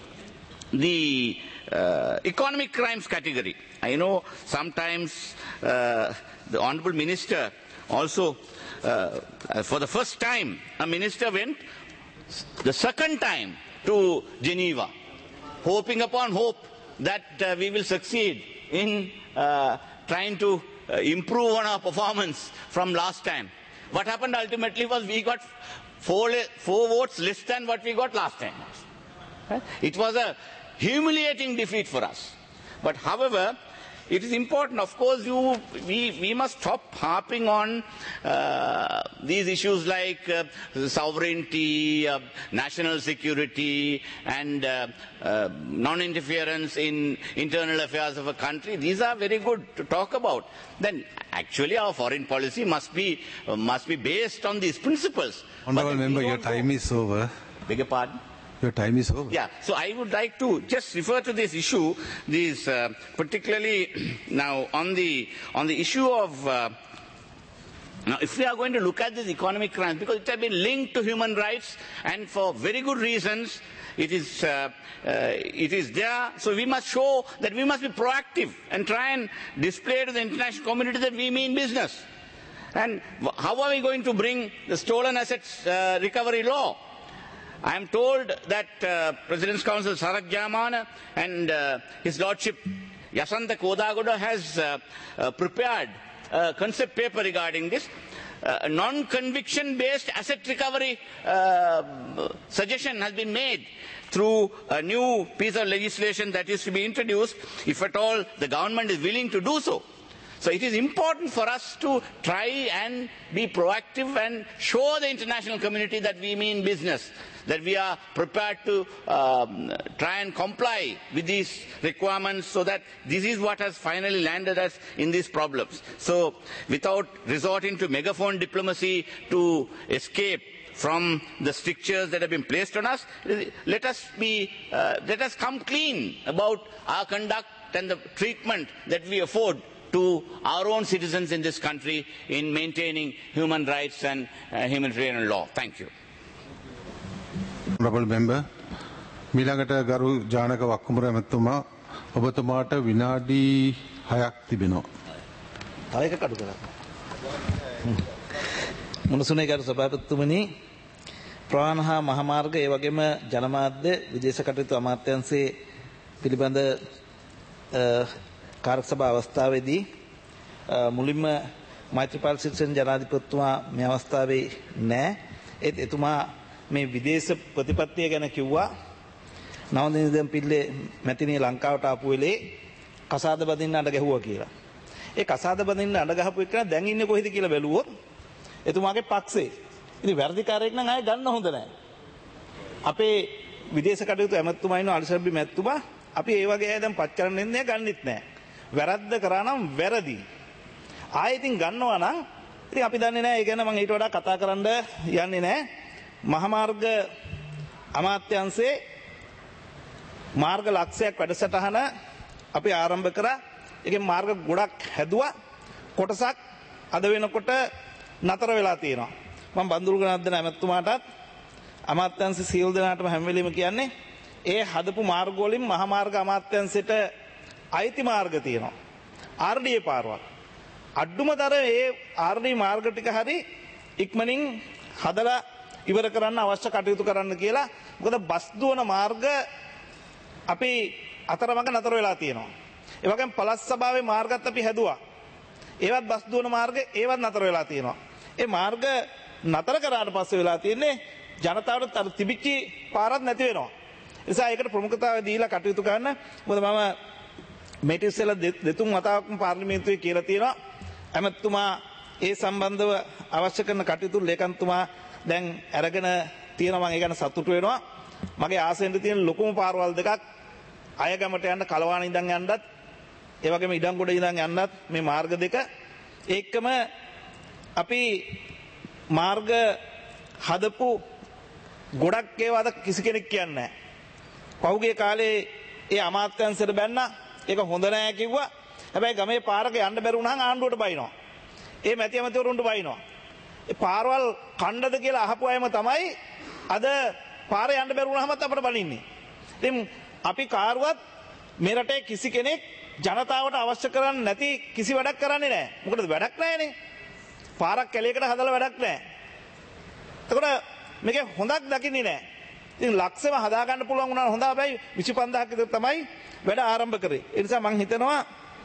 economic crimes category. I know sometimes the Honourable Minister also, for the first time, a minister went the second time to Geneva, hoping upon hope that we will succeed in trying to improve on our performance from last time. What happened ultimately was we got four votes less than what we got last time. It was a humiliating defeat for us. But however, it is important, of course, we must stop harping on these issues like sovereignty, national security, and non-interference in internal affairs of a country. These are very good to talk about. Then, actually, our foreign policy must be based on these principles. Honourable Member, your time is over. Beg your pardon? Your time is over. Yeah, so I would like to just refer to this issue, particularly now on the issue of now if we are going to look at this economic crimes, because it has been linked to human rights and for very good reasons, it is there. So we must show that we must be proactive and try and display to the international community that we mean business. And how are we going to bring the stolen assets recovery law? I am told that President's Counsel Sarath Jayamana and His Lordship Yasantha Kodagoda has prepared a concept paper regarding this. non-conviction based asset recovery suggestion has been made through a new piece of legislation that is to be introduced, if at all the government is willing to do so. So it is important for us to try and be proactive and show the international community that we mean business, that we are prepared to try and comply with these requirements, so that this is what has finally landed us in these problems. So without resorting to megaphone diplomacy to escape from the strictures that have been placed on us, let us come clean about our conduct and the treatment that we afford to our own citizens in this country in maintaining human rights and humanitarian law. Thank you. Honourable member, මීළඟට ගරු ජානක වක්කුමර මැතිතුමා ඔබතුමාට විනාඩි 6ක් තිබෙනවා. තව එක කඩු කරා. මුණසුනේ ගරු සභාපතිතුමනි, ප්‍රවාහන හා මහමාර්ග ඒ වගේම ජනමාධ්‍ය විදේශ කටයුතු අමාත්‍යාංශයේ පිළිබඳ කාර්ය සභා අවස්ථාවේදී මුලින්ම මෛත්‍රීපාල සිරිසේන ජනාධිපතිතුමා මේ අවස්ථාවේ නැහැ. ඒත් එතුමා මේ විදේශ ප්‍රතිපත්තිය ගැන කිව්වා. නවදිනදම් පිල්ලේ මැතිණිය ලංකාවට ආපු වෙලේ කසාද බඳින්න අඬ ගැහුවා කියලා. ඒ කසාද බඳින්න අඬ ගහපු එක දැන් ඉන්නේ කොහෙද කියලා බැලුවොත් එතුමාගේ පක්ෂේ. ඉතින් වැරදිකාරයෙක් නම් ආයේ ගන්න හොඳ නැහැ. අපේ විදේශ කටයුතු ඇමතුමා ඉන්න අලිසර්බි මැතිතුමා අපි ඒ වගේ අය දැන් පත් කරන්න ඉන්නේ ගන්නෙත් නැහැ. වැරද්ද කරා නම් වැරදි. ආයෙ ඉතින් ගන්නවා නම් ඉතින් අපි දන්නේ නැහැ. ඒ ගැන මම ඊට වඩා කතා කරන්න යන්නේ නැහැ. මහමාර්ග අමාත්‍යාංශයේ මාර්ග ලක්ෂයක් වැඩසටහන අපි ආරම්භ කරා. ඒකේ මාර්ග ගොඩක් හැදුවා. කොටසක් අද වෙනකොට නතර වෙලා තියෙනවා. මම බන්දුරුගනන්දන ඇමතුමාටත් අමාත්‍යාංශ සියලු දෙනාටම හැම වෙලෙම කියන්නේ ඒ හදපු මාර්ග වලින් මහමාර්ග අමාත්‍යාංශයට අයිති මාර්ග තියෙනවා. RDA පාරවල්. අඩුමතර ඒ RD මාර්ග ටික හරි ඉක්මනින් හදලා ඉවර කරන්න අවශ්‍ය කටයුතු කරන්න කියලා. මොකද බස් දුවන මාර්ග අපි අතරමඟ නතර වෙලා තියෙනවා. ඒ වගේම පළාත් සභාවේ මාර්ගත් අපි හැදුවා. ඒවත් බස් දුවන මාර්ග ඒවත් නතර වෙලා තියෙනවා. ඒ මාර්ග නතර කරාට පස්සේ වෙලා තියෙන්නේ ජනතාවට අර තිබිච්ච පාරක් නැති වෙනවා. ඒ නිසා ඒකට ප්‍රමුඛතාවය දීලා කටයුතු කරන්න. මොකද මම මේට ඉස්සෙල්ලා දෙතුන් වතාවක්ම පාර්ලිමේන්තුවේ කියලා තියෙනවා. ඇමතුමා ඒ සම්බන්ධව අවශ්‍ය කරන කටයුතු ලේකම්තුමා දැන් අරගෙන තියෙනවා. මම ඒ ගැන සතුටු වෙනවා. මගේ ආසෙන්ද තියෙන ලොකුම පාරවල් දෙකක් අයගමට යන්න කලවාණ ඉඳන් යන්නත් ඒ වගේම ඉඩම්ගොඩ ඉඳන් යන්නත් මේ මාර්ග දෙක ඒකම අපි මාර්ග හදපු ගොඩක් ඒවාද කිසි කෙනෙක් කියන්නේ නැහැ. පහුගිය කාලේ ඒ අමාත්‍යංශයට බැන්න ඒක හොඳ නැහැ කිව්වා. හැබැයි ගමේ පාරක යන්න බැරි වුණාම ආණ්ඩුවට බයිනවා. ඒ මැති ඇමතිවරුන්ට බයිනවා. ඒ පාරවල් කණ්ඩද කියලා අහපු අයම තමයි අද පාරේ යන්න බැරි වුණාමත් අපිට බනින්නේ. ඉතින් අපි කාරුවත් මේ රටේ කිසි කෙනෙක් ජනතාවට අවශ්‍ය කරන්නේ නැති කිසි වැඩක් කරන්නේ නැහැ. මොකද වැඩක් නැහැනේ. පාරක් කැලේකට හදලා වැඩක් නැහැ. එතකොට මේක හොඳක් දකින්නේ නැහැ. ඉතින් ලක්ෂෙම හදා ගන්න පුළුවන් වුණා හොඳ. හැබැයි 25000ක් විතර තමයි වැඩ ආරම්භ කරේ. ඒ නිසා මම හිතනවා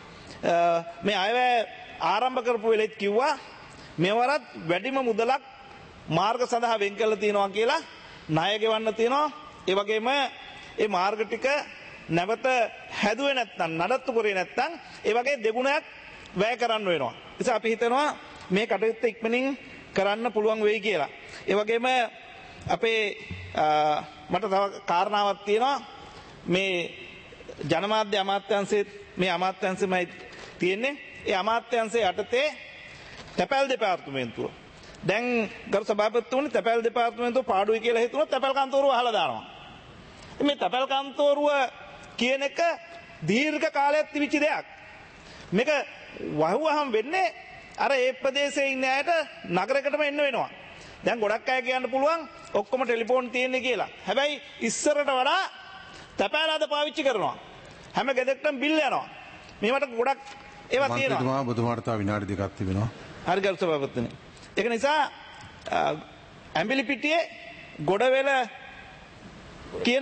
මේ අයවැය ආරම්භ කරපු වෙලෙත් කිව්වා මෙවරත් වැඩිම මුදලක් මාර්ග සඳහා වෙන් කරලා තියෙනවා කියලා ණය ගෙවන්න තියෙනවා. ඒ වගේම ඒ මාර්ග ටික නැවත හැදුවේ නැත්නම් නඩත්තු කරේ නැත්නම් ඒ වගේ දෙගුණයක් වැය කරන්න වෙනවා. ඒ නිසා අපි හිතනවා මේ කටයුත්ත ඉක්මනින් කරන්න පුළුවන් වෙයි කියලා. ඒ වගේම අපේ මට තව කාරණාවක් තියෙනවා. මේ ජනමාධ්‍ය අමාත්‍යාංශයේ මේ අමාත්‍යාංශෙමයි තියෙන්නේ. ඒ අමාත්‍යාංශයේ යටතේ තැපැල් දෙපාර්තමේන්තුව. දැන් ගරු සභාපතිතුමනි තැපැල් දෙපාර්තමේන්තුව පාඩුයි කියලා හිතුනොත් තැපැල් කන්තෝරුව අහලා දානවා. මේ තැපැල් කන්තෝරුව කියන එක දීර්ඝ කාලයක් තිබිච්ච දෙයක්. මේක වහුවහම වෙන්නේ අර ඒ ප්‍රදේශයේ ඉන්න අයට නගරයකටම එන්න වෙනවා. දැන් ගොඩක් අය කියන්න පුළුවන් ඔක්කොම ටෙලිෆෝන් තියෙන්නේ කියලා. හැබැයි ඉස්සරට වඩා තැපැල් අද පාවිච්චි කරනවා. හැම ගෙදරටම බිල් යනවා. මේවට ගොඩක් ඒවා තියෙනවා. මන්ත්‍රීතුමා ඔබතුමාට තව විනාඩි දෙකක් තිබෙනවා. හරි ගරු සභාපතිතුමනි. ඒක නිසා ඇඹිලිපිටියේ ගොඩවෙල කියන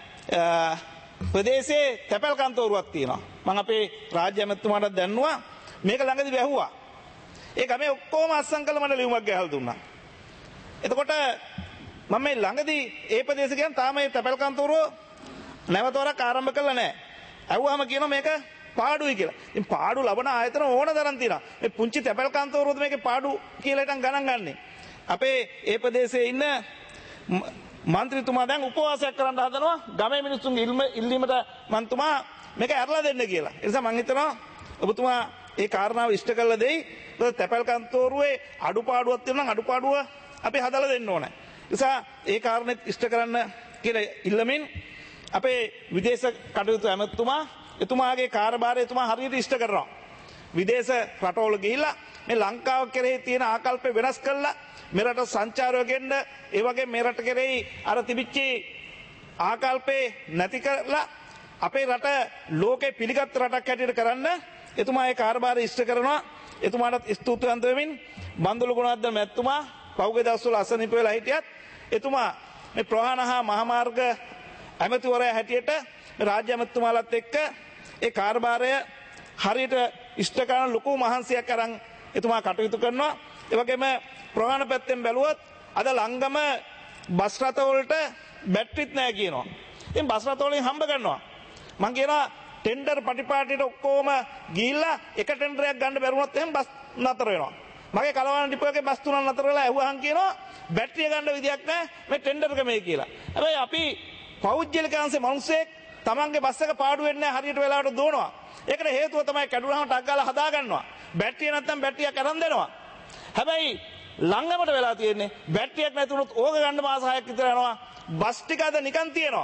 ප්‍රදේශයේ තැපැල් කන්තෝරුවක් තියෙනවා. මම අපේ රාජ්‍ය ඇමතුමාට දැන්නුවා මේක ළඟදී වැහුවා. ඒ ගමේ ඔක්කොම අස්සම් කළ මට ලියුමක් ගහලා දුන්නා. එතකොට මම මේ ළඟදී ඒ ප්‍රදේශ කියන තාම මේ තැපැල් කන්තෝරුව නැවත වරක් ආරම්භ කළා නැහැ. ඇහුවාම කියනවා මේක පාඩුයි කියලා. ඉතින් පාඩු ලබන ආයතන ඕන තරම් තියෙනවා. මේ පුංචි තැපැල් කන්තෝරුවද මේකේ පාඩු කියලා හිටන් ගණන් ගන්නෙ. අපේ ඒ ප්‍රදේශයේ ඉන්න මන්ත්‍රීතුමා දැන් උපවාසයක් කරන්න හදනවා ගමේ මිනිස්සුන්ගේ ඉල්ලීමට මන්තුමා මේක ඇරලා දෙන්න කියලා. ඒ නිසා මම හිතනවා ඔබතුමා ඒ කාරණාව ඉෂ්ට කළ දෙයි. තැපැල් කන්තෝරුවේ අඩුපාඩුවක් තියෙනවා නම් අඩුපාඩුව අපි හදලා දෙන්න ඕනේ. ඒ නිසා ඒ කාරණෙත් ඉෂ්ට කරන්න කියලා ඉල්ලමින් අපේ විදේශ කටයුතු ඇමතුමා එතුමාගේ කාර්යභාරය එතුමා හරියට ඉෂ්ට කරනවා. විදේශ රටවල ගිහිල්ලා මේ ලංකාව කෙරෙහි තියෙන ආකල්ප වෙනස් කළා මෙරට සංචාරය ගෙන්න ඒ වගේ මෙරට කෙරෙහි අර තිබිච්ච ආකල්පේ නැති කරලා අපේ රට ලෝකේ පිළිගත් රටක් හැටියට කරන්න එතුමා ඒ කාර්යභාරය ඉෂ්ට කරනවා. එතුමාට ස්තුතිවන්ත වෙමින් බන්දුල ගුණවර්ධන මැතිතුමා පහුගිය දවස්වල අසනීප වෙලා හිටියත් එතුමා මේ ප්‍රවාහන හා මහමාර්ග ඇමතිවරයා හැටියට රාජ්‍ය ඇමතිතුමාලත් එක්ක ඒ කාර්යභාරය හරියට ඉෂ්ට කරන ලොකු මහන්සියක් අරන් එතුමා කටයුතු කරනවා. ඒ වගේම ප්‍රවාහන පැත්තෙන් බැලුවොත් අද ලංගම බස් රථවලට බැටරිත් නැහැ කියනවා. ඉතින් බස් රථවලින් හම්බ කරනවා. මං කියනවා ටෙන්ඩර් පටිපාටියට ඔක්කොම ගිහිල්ලා එක ටෙන්ඩරයක් ගන්න බැරුණොත් එහෙනම් බස් නතර වෙනවා. මගේ කලවාන ඩිපෝගේ බස් තුනක් නතර වෙලා ඇහුවාන් කියනවා බැටරිය ගන්න විදියක් නැහැ මේ ටෙන්ඩර් එක මේ කියලා. හැබැයි අපි පෞද්ගලික අංශේ මිනිස්සෙක් තමන්ගේ බස් එක පාඩු වෙන්නේ හරියට වෙලාවට දුවනවා. ඒකට හේතුව තමයි කැඩුනහම ටක් ගාලා හදා ගන්නවා. බැටරිය නැත්තම් බැටරියක් අරන් දෙනවා. හැබැයි ළඟමට වෙලා තියෙන්නේ බැටරියක් නැතුනොත් ඕක ගන්න මාස 6ක් විතර යනවා. බස් ටික අද නිකන් තියෙනවා.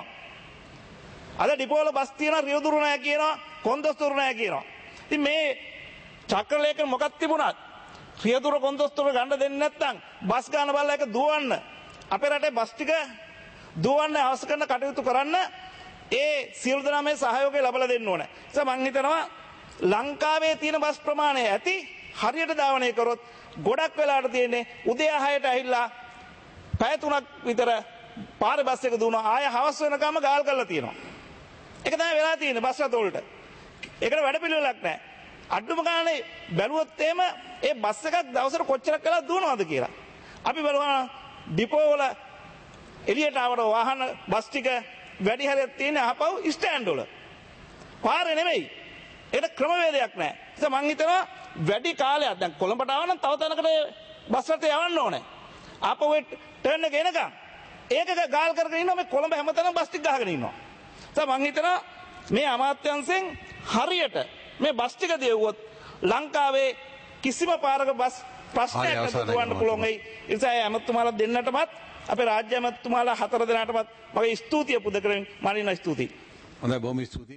අද ඩිපෝවල බස් තියෙනවා රියදුරු නැහැ කියනවා කොන්දොස්තුරු නැහැ කියනවා. ඉතින් මේ චක්‍රලේඛන මොකක් තිබුණත් රියදුරු කොන්දොස්තුරු ගන්න දෙන්නේ නැත්නම් බස් ගන්න බලලා එක දුවන්න අපේ රටේ බස් ටික දුවන්න අවශ්‍ය කරන කටයුතු කරන්න ඒ සියලු දෙනා මේ සහයෝගය ලබා දෙන්න ඕනේ. ඒ මම හිතනවා ලංකාවේ තියෙන බස් ප්‍රමාණය ඇති හරියට ධාවනය කරොත් ගොඩක් වෙලාට තියෙන්නේ උදේ 6ට ඇහිලා පැය 3ක් විතර පාරේ බස් එක දුවනවා ආය හවස් වෙනකම් ගාල් කරලා තියෙනවා. ඒක තමයි වෙලා තියෙන්නේ බස් රථ වලට. ඒකට වැඩ පිළිවෙලක් නැහැ. අඩුම ගානේ බැලුවොත් එහෙම ඒ බස් එකක් දවසට කොච්චරක් වෙලා දුවනවද කියලා. අපි බලනවා ඩිපෝ වල එළියට ආවර වාහන බස් ටික වැඩි හරියක් තියෙන ආපහු ස්ටෑන්ඩ් වල. පාරේ නෙමෙයි. ඒකට ක්‍රමවේදයක් නැහැ. ඒ මං හිතනවා වැඩි කාලයක් දැන් කොළඹට ආව නම් තව තැනකට බස් රථය යවන්න ඕනේ. ආපහු ටර්න් එක එනකම් ඒකක ගාල් කරගෙන ඉන්නවා මේ කොළඹ හැමතැනම බස් ටික ගහගෙන ඉන්නවා. මං හිතනවා මේ අමාත්‍යංශෙන් හරියට මේ බස් ටික දෙවුවොත් ලංකාවේ කිසිම පාරක බස් ප්‍රශ්නයක් නැතුව දුවන්න පුළුවන් වෙයි. ඒ නිසා ඇමතුමාලා දෙන්නටමත් අපේ රාජ්‍ය ඇමතුමාලා 4 දෙනාටමත් මගේ ස්තුතිය පුද කරමින් මනින ස්තුතියි. හොඳයි බොහොම ස්තුතියි.